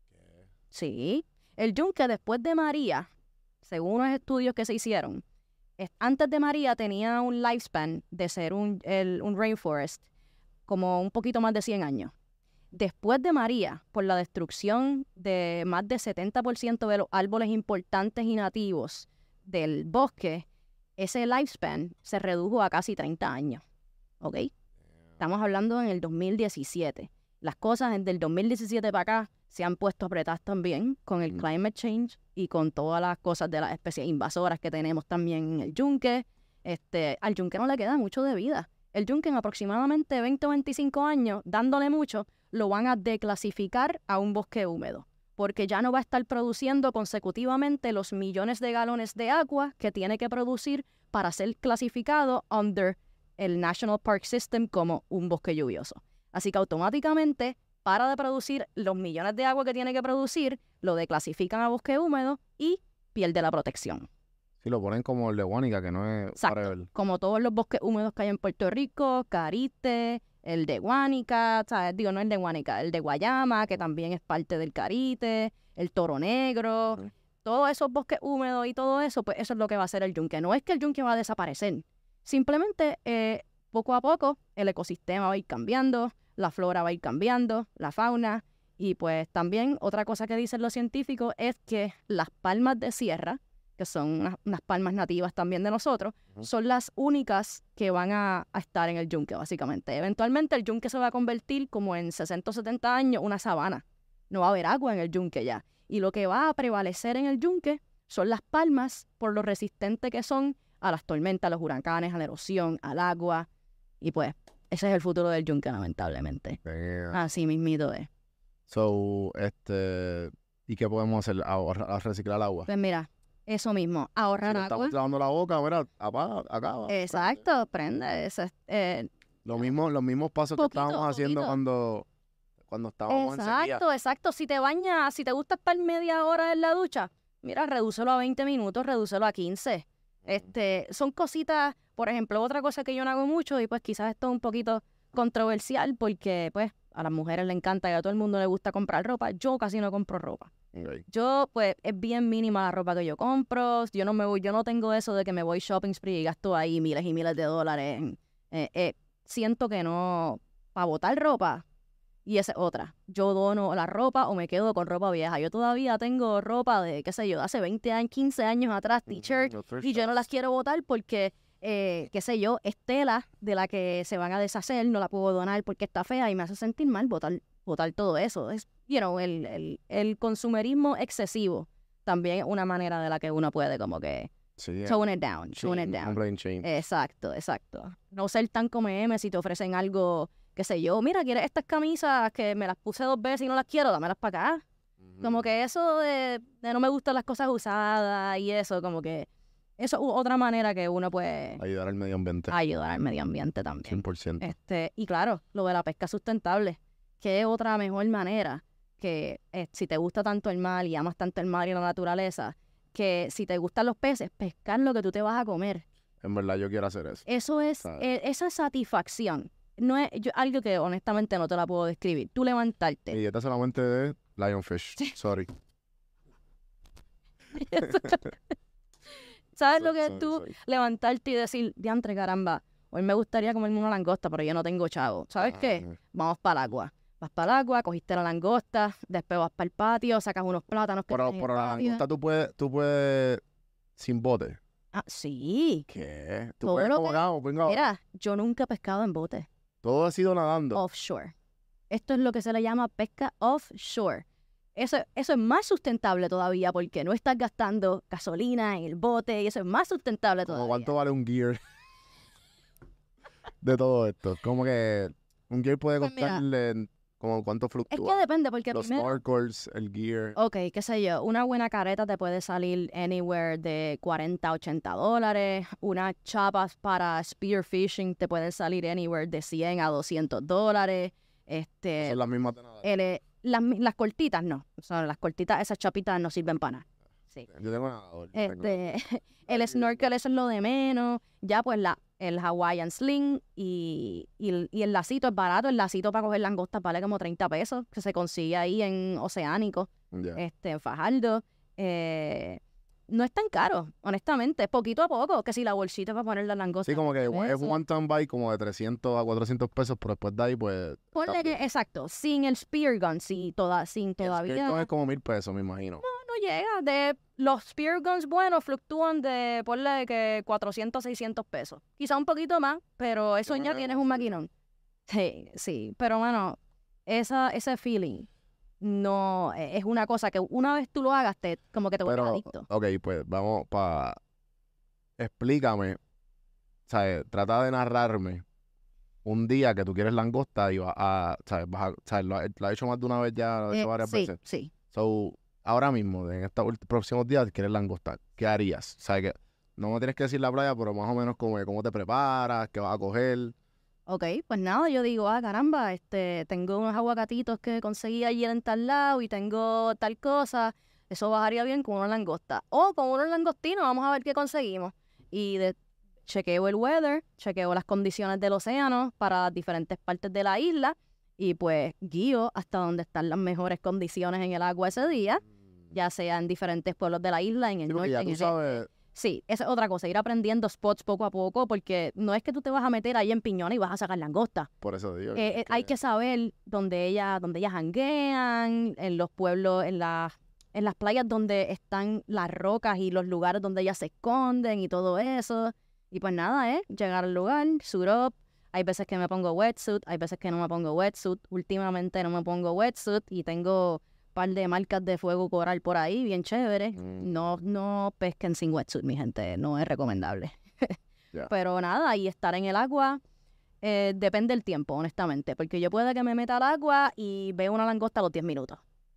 Sí. El yunque después de María, según unos estudios que se hicieron, es- antes de María tenía un lifespan de ser un, el- un rainforest como un poquito más de cien años. Después de María, por la destrucción de más del setenta por ciento de los árboles importantes y nativos del bosque, ese lifespan se redujo a casi treinta años. ¿Ok? Estamos hablando en el dos mil diecisiete. Las cosas desde el dos mil diecisiete para acá se han puesto apretadas también con el Mm. climate change y con todas las cosas de las especies invasoras que tenemos también en el yunque. Este, al yunque no le queda mucho de vida. El yunque en aproximadamente veinte o veinticinco años, dándole mucho, lo van a declasificar a un bosque húmedo, porque ya no va a estar produciendo consecutivamente los millones de galones de agua que tiene que producir para ser clasificado under el National Park System como un bosque lluvioso. Así que automáticamente para de producir los millones de agua que tiene que producir, lo declasifican a bosque húmedo y pierde la protección. Sí, lo ponen como el de Guánica, que no es Exacto. whatever. Como todos los bosques húmedos que hay en Puerto Rico, Carite, el de Guánica, ¿sabes? Digo, no el de Guánica, el de Guayama, que también es parte del Carite, el Toro Negro, Ujú. todos esos bosques húmedos y todo eso, pues eso es lo que va a hacer el yunque. No es que el yunque va a desaparecer, simplemente eh, poco a poco el ecosistema va a ir cambiando, la flora va a ir cambiando, la fauna, y pues también otra cosa que dicen los científicos es que las palmas de sierra, que son unas, unas palmas nativas también de nosotros, Ujú. son las únicas que van a, a estar en el yunque, básicamente. Eventualmente el yunque se va a convertir como en sesenta o setenta años una sabana. No va a haber agua en el yunque ya. Y lo que va a prevalecer en el yunque son las palmas por lo resistente que son a las tormentas, a los huracanes, a la erosión, al agua. Y pues, ese es el futuro del yunque, lamentablemente. Damn. Así mismito es. So, este... ¿Y qué podemos hacer? Ahorrar, a reciclar agua. Pues mira, eso mismo, Si ahorrar nos agua. estamos lavando la boca, mira, apaga, acaba. Exacto, prende. Eso es, eh, Lo mismo, los mismos pasos Poquito, que estábamos haciendo poquito. cuando, cuando estábamos en sequía. Exacto, exacto. Si te bañas, si te gusta estar media hora en la ducha, mira, redúcelo a veinte minutos, redúcelo a quince. Este, son cositas, por ejemplo, otra cosa que yo no hago mucho y pues quizás esto es un poquito controversial porque pues a las mujeres les encanta y a todo el mundo le gusta comprar ropa. Yo casi no compro ropa. Ok. Yo, pues, es bien mínima la ropa que yo compro. Yo no me voy, yo no tengo eso de que me voy shopping spree y gasto ahí miles y miles de dólares. en- eh, eh, siento que no, para botar ropa, y esa es otra. Yo dono la ropa o me quedo con ropa vieja. Yo todavía tengo ropa de, qué sé yo, de hace veinte años, quince años atrás, t-shirt, Los thrift y yo no shops. las quiero botar porque, eh, qué sé yo, es tela de la que se van a deshacer, no la puedo donar porque está fea y me hace sentir mal botar, botar todo eso. Es, you know, el, el, el consumerismo excesivo también es una manera de la que uno puede como que Sí, tone it down, tone chain, it down. un plain chain. Exacto, exacto. No ser tan como M si te ofrecen algo, qué sé yo, mira, ¿quieres estas camisas que me las puse dos veces y no las quiero? Dámelas para acá. Como Ujú. que eso de, de no me gustan las cosas usadas y eso, como que eso es otra manera que uno puede Ayudar al medio ambiente. ayudar al medio ambiente también. cien por ciento. Este, y claro, lo de la pesca sustentable. ¿Qué otra mejor manera que eh, si te gusta tanto el mar y amas tanto el mar y la naturaleza, que si te gustan los peces, pescar lo que tú te vas a comer? En verdad yo quiero hacer eso. Eso es, ¿Sabes? eh, esa satisfacción. No es yo, algo que honestamente no te la puedo describir. Tú Mi levantarte. dieta solamente de lionfish. Sorry. ¿Sabes Soy- lo que es soy- tú soy. levantarte y decir, diantre caramba, hoy me gustaría comerme una langosta, pero yo no tengo chavo? ¿Sabes qué? Ah, Vamos para el agua. Vas para el agua, cogiste la langosta, después vas para el patio, sacas unos plátanos que Pero, están en el pero la patio. langosta tú puedes, tú puedes sin bote. Ah, sí. ¿Qué? ¿Tú Todo puedes lo como que- acá? Venga, Mira, yo nunca he pescado en bote. todo ha sido nadando. Offshore. Esto es lo que se le llama pesca offshore. Eso, eso es más sustentable todavía porque no estás gastando gasolina en el bote y eso es más sustentable Como todavía. cuánto vale un gear de todo esto. Como que un gear puede Pues mira, costarle como cuánto Es fluctúa. que depende porque Los primero... snorkels, el gear. Ok, qué sé yo, una buena careta te puede salir anywhere de cuarenta a ochenta dólares. Unas chapas para spearfishing te pueden salir anywhere de cien a doscientos dólares. Este, Son las mismas de nada. el- las, mi- las cortitas no. Son las cortitas, esas chapitas no sirven para nada. Sí. Yo tengo nadador. yo tengo- Este, el Ahí, snorkel, eso es lo de menos. Ya pues la, el Hawaiian Sling y, y, el, y el lacito es barato. El lacito para coger langostas vale como treinta pesos, que se consigue ahí en Oceánico, Ya. este, en Fajardo. Eh, no es tan caro, honestamente. Poquito a poco, que si la bolsita para poner la langosta. Sí, como que es pesos. un one time bike como de trescientos a cuatrocientos pesos, pero después de ahí, pues. Ponle está que, bien. exacto, sin el spear gun, sí, toda, sin El todavía... Skate Con es como mil pesos, me imagino. No llega. De los spear guns buenos fluctúan de, ponle que cuatrocientos, seiscientos pesos. Quizá un poquito más, pero eso ya bueno, tienes un sí. maquinón. Sí, sí. Pero, mano, esa, ese feeling no e- es una cosa que una vez tú lo hagas, te, como que te vuelves Pero, adicto. ok, pues vamos para. Explícame. ¿Sabes? Trata de narrarme un día que tú quieres langosta y vas a. ¿Sabes? Vas a- ¿sabes? Lo, ha- lo has hecho más de una vez ya, lo has Eh, hecho varias sí, veces. sí. So, ahora mismo, en estos ulti- próximos días, quieres langosta. ¿Qué harías? ¿Sabes? Que no me tienes que decir la playa, pero más o menos como que cómo te preparas, qué vas a coger. Ok, pues nada, yo digo, ah, caramba, este, tengo unos aguacatitos que conseguí ayer en tal lado y tengo tal cosa. Eso bajaría bien con una langosta. O con unos langostinos, vamos a ver qué conseguimos. Y de, chequeo el weather, chequeo las condiciones del océano para las diferentes partes de la isla y pues guío hasta donde están las mejores condiciones en el agua ese día, ya sea en diferentes pueblos de la isla, en el Sí, porque norte, ya en tú el sabes. Sí, esa es otra cosa, ir aprendiendo spots poco a poco, porque no es que tú te vas a meter ahí en Piñona y vas a sacar langosta. Por eso digo. Eh, eh, hay que saber dónde ellas, dónde ellas janguean, en los pueblos, en las, en las playas donde están las rocas y los lugares donde ellas se esconden y todo eso. Y pues nada, ¿eh? Llegar al lugar, suit up. Hay veces que me pongo wetsuit, hay veces que no me pongo wetsuit. Últimamente no me pongo wetsuit y tengo par de marcas de fuego coral por ahí, bien chévere. Mm. No, no pesquen sin wetsuit, mi gente, no es recomendable. Ya. Pero nada, y estar en el agua eh, depende del tiempo, honestamente, porque yo puedo que me meta al agua y veo una langosta a los diez minutos.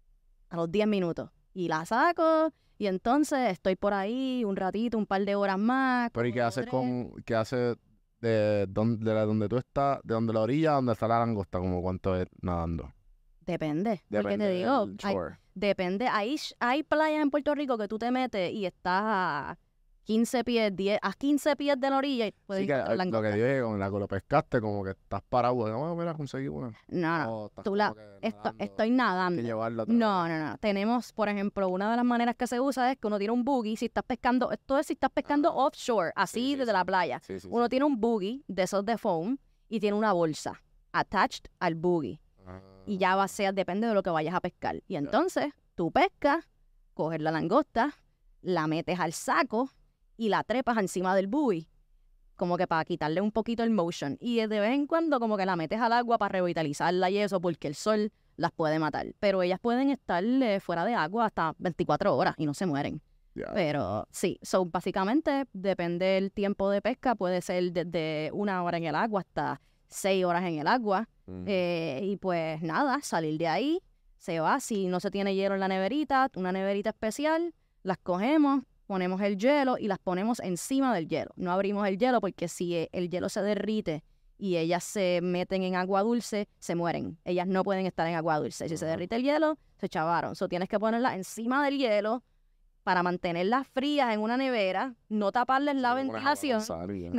A los diez minutos. Y la saco y entonces estoy por ahí un ratito, un par de horas más. Pero ¿y como qué dos, haces tres. con, qué haces de donde, de la- donde tú estás, de donde la orilla, donde está la langosta, como cuánto es nadando? Depende, porque Depende te digo, del hay- shore. depende. Hay, sh- hay playas en Puerto Rico que tú te metes y estás a quince pies, diez, a quince pies de la orilla y puedes Sí, que encontrar eh, lo langosta. que digo es que con la que lo pescaste, como que estás parado, oh, mira, conseguí una. No, no, O estás tú como la- que esto- nadando, estoy tienes nadando. que llevarla otra No, vez. no, no. Tenemos, por ejemplo, una de las maneras que se usa es que uno tiene un buggy. Si estás pescando, esto es si estás pescando Ah. offshore, así Sí, sí, desde sí. la playa. Sí, sí, Uno sí. tiene un buggy de esos de foam y tiene una bolsa attached al buggy. Y ya va a ser, depende de lo que vayas a pescar. Y entonces, tú pescas, coges la langosta, la metes al saco y la trepas encima del buggy. Como que para quitarle un poquito el motion. Y de vez en cuando como que la metes al agua para revitalizarla y eso, porque el sol las puede matar. Pero ellas pueden estar eh, fuera de agua hasta veinticuatro horas y no se mueren. Ya. Pero sí, so, básicamente depende del tiempo de pesca. Puede ser desde una hora en el agua hasta seis horas en el agua. Ujú. Eh, y pues nada, salir de ahí, se va. Si no se tiene hielo en la neverita, una neverita especial, las cogemos, ponemos el hielo y las ponemos encima del hielo. No abrimos el hielo porque si eh, el hielo se derrite y ellas se meten en agua dulce, se mueren. Ellas no pueden estar en agua dulce. Si se Ajá. derrite el hielo, se chavaron. So, tienes que ponerlas encima del hielo para mantenerlas frías en una nevera, no taparles la Le pones agua ventilación. con sal y ya. No.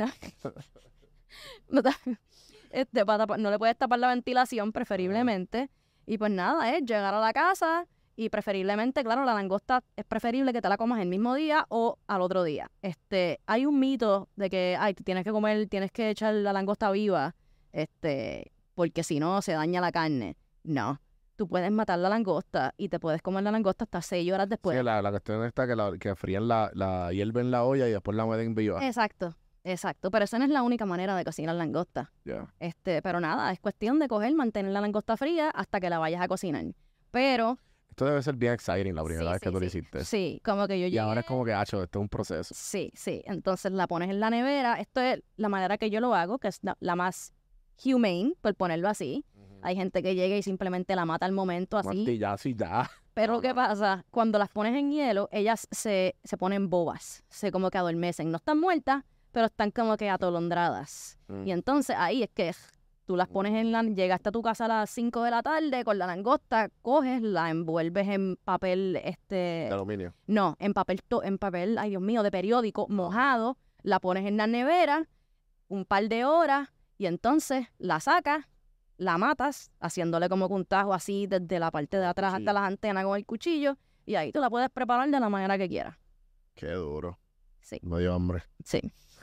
No, ta- este, para tapar- no le puedes tapar la ventilación, preferiblemente. Y pues nada, es llegar a la casa y preferiblemente, claro, la langosta es preferible que te la comas el mismo día o al otro día. Este, hay un mito de que, ay, tú tienes que comer, tienes que echar la langosta viva, este, porque si no se daña la carne. No. tú puedes matar la langosta y te puedes comer la langosta hasta seis horas después. Sí, la, la cuestión está que, la, que frían la, la hierba en la olla y después la meten en billoa. Exacto, exacto. Pero esa no es la única manera de cocinar langosta. Ya. Este, pero nada, es cuestión de coger, mantener la langosta fría hasta que la vayas a cocinar. Pero Esto debe ser bien exciting la primera Sí, vez que sí, tú lo sí. hiciste. sí, como que yo Y llegué... ahora es como que, hacho, esto es un proceso. Sí, sí. Entonces la pones en la nevera. Esto es la manera que yo lo hago, que es la, la más humane, por ponerlo así. Hay gente que llega y simplemente la mata al momento así. Martilla, así ya. Pero ¿qué pasa? Cuando las pones en hielo, ellas se, se ponen bobas. Se como que adormecen. No están muertas, pero están como que atolondradas. Mm. Y entonces ahí es que tú las pones en la... Llegaste a tu casa a las cinco de la tarde con la langosta, coges, la envuelves en papel, este... De aluminio. No, en papel, to- en papel, ay Dios mío, de periódico, mojado, la pones en la nevera un par de horas y entonces la sacas, la matas, haciéndole como que un tajo así desde la parte de atrás cuchillo. hasta las antenas con el cuchillo y ahí tú la puedes preparar de la manera que quieras. Qué duro. Sí, Me dio hambre. sí.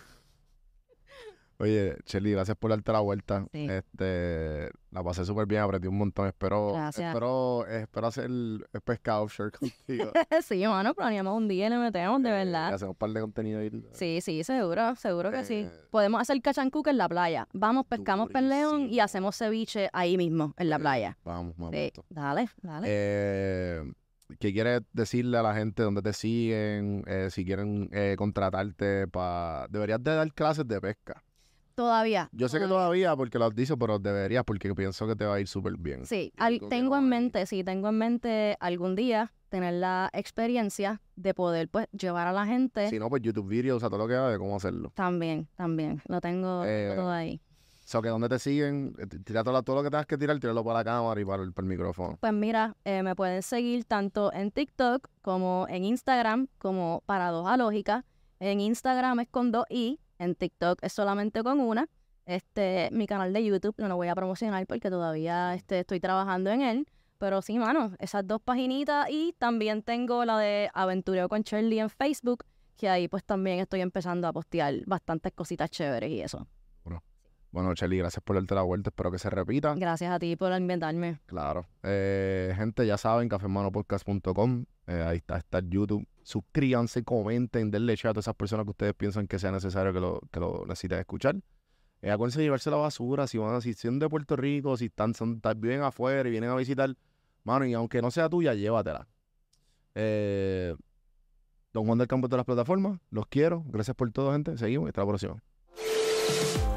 Oye, Shelly, gracias por darte la vuelta. Sí. Este, la pasé súper bien, aprendí un montón. Espero, Gracias. espero, espero hacer el, el pescado offshore contigo. Sí, mano, planeamos un día y le metemos, de Eh, verdad. Hacemos un par de contenido ahí. Sí, sí, seguro, seguro que sí. Eh, Podemos hacer cachancuca en la playa. Vamos, pescamos peleón y durísimo. hacemos ceviche ahí mismo, en la playa. Vamos, vamos. Sí, dale, dale. Eh, ¿Qué quieres decirle a la gente dónde te siguen? Eh, si quieren eh, contratarte para... Deberías de dar clases de pesca. Todavía. Yo sé que todavía porque lo dicho, pero deberías porque pienso que te va a ir súper bien. Sí, Y al- algo que tengo no en hay. mente, sí, tengo en mente algún día tener la experiencia de poder, pues, llevar a la gente. Si no, pues YouTube videos, o sea, todo lo que hay de cómo hacerlo. También, también. Lo tengo Eh, todo ahí. O sea, que donde te siguen, eh, t- tira todo, todo lo que tengas que tirar, tíralo para la cámara y para el, para el micrófono. Pues mira, eh, me pueden seguir tanto en TikTok como en Instagram como Paradoja Lógica. En Instagram es con dos i, en TikTok es solamente con una. Este, mi canal de YouTube no lo voy a promocionar porque todavía este, estoy trabajando en él. Pero sí, mano, esas dos paginitas y también tengo la de Aventureo con Shirley en Facebook, que ahí pues también estoy empezando a postear bastantes cositas chéveres y eso. Bueno, Shelly, gracias por darte la vuelta. Espero que se repita. Gracias a ti por invitarme. Claro. Eh, gente, ya saben, café hermano podcast punto com. Eh, ahí está, está el YouTube. Suscríbanse, comenten, denle share a todas esas personas que ustedes piensan que sea necesario que lo, que lo necesiten escuchar. Eh, acuérdense de llevarse la basura. Si van a, si son de Puerto Rico, si están, son, están- viven afuera y vienen a visitar, mano, y aunque no sea tuya, llévatela. Eh, Don Juan del Campo de las plataformas. Los quiero. Gracias por todo, gente. Seguimos y hasta la próxima.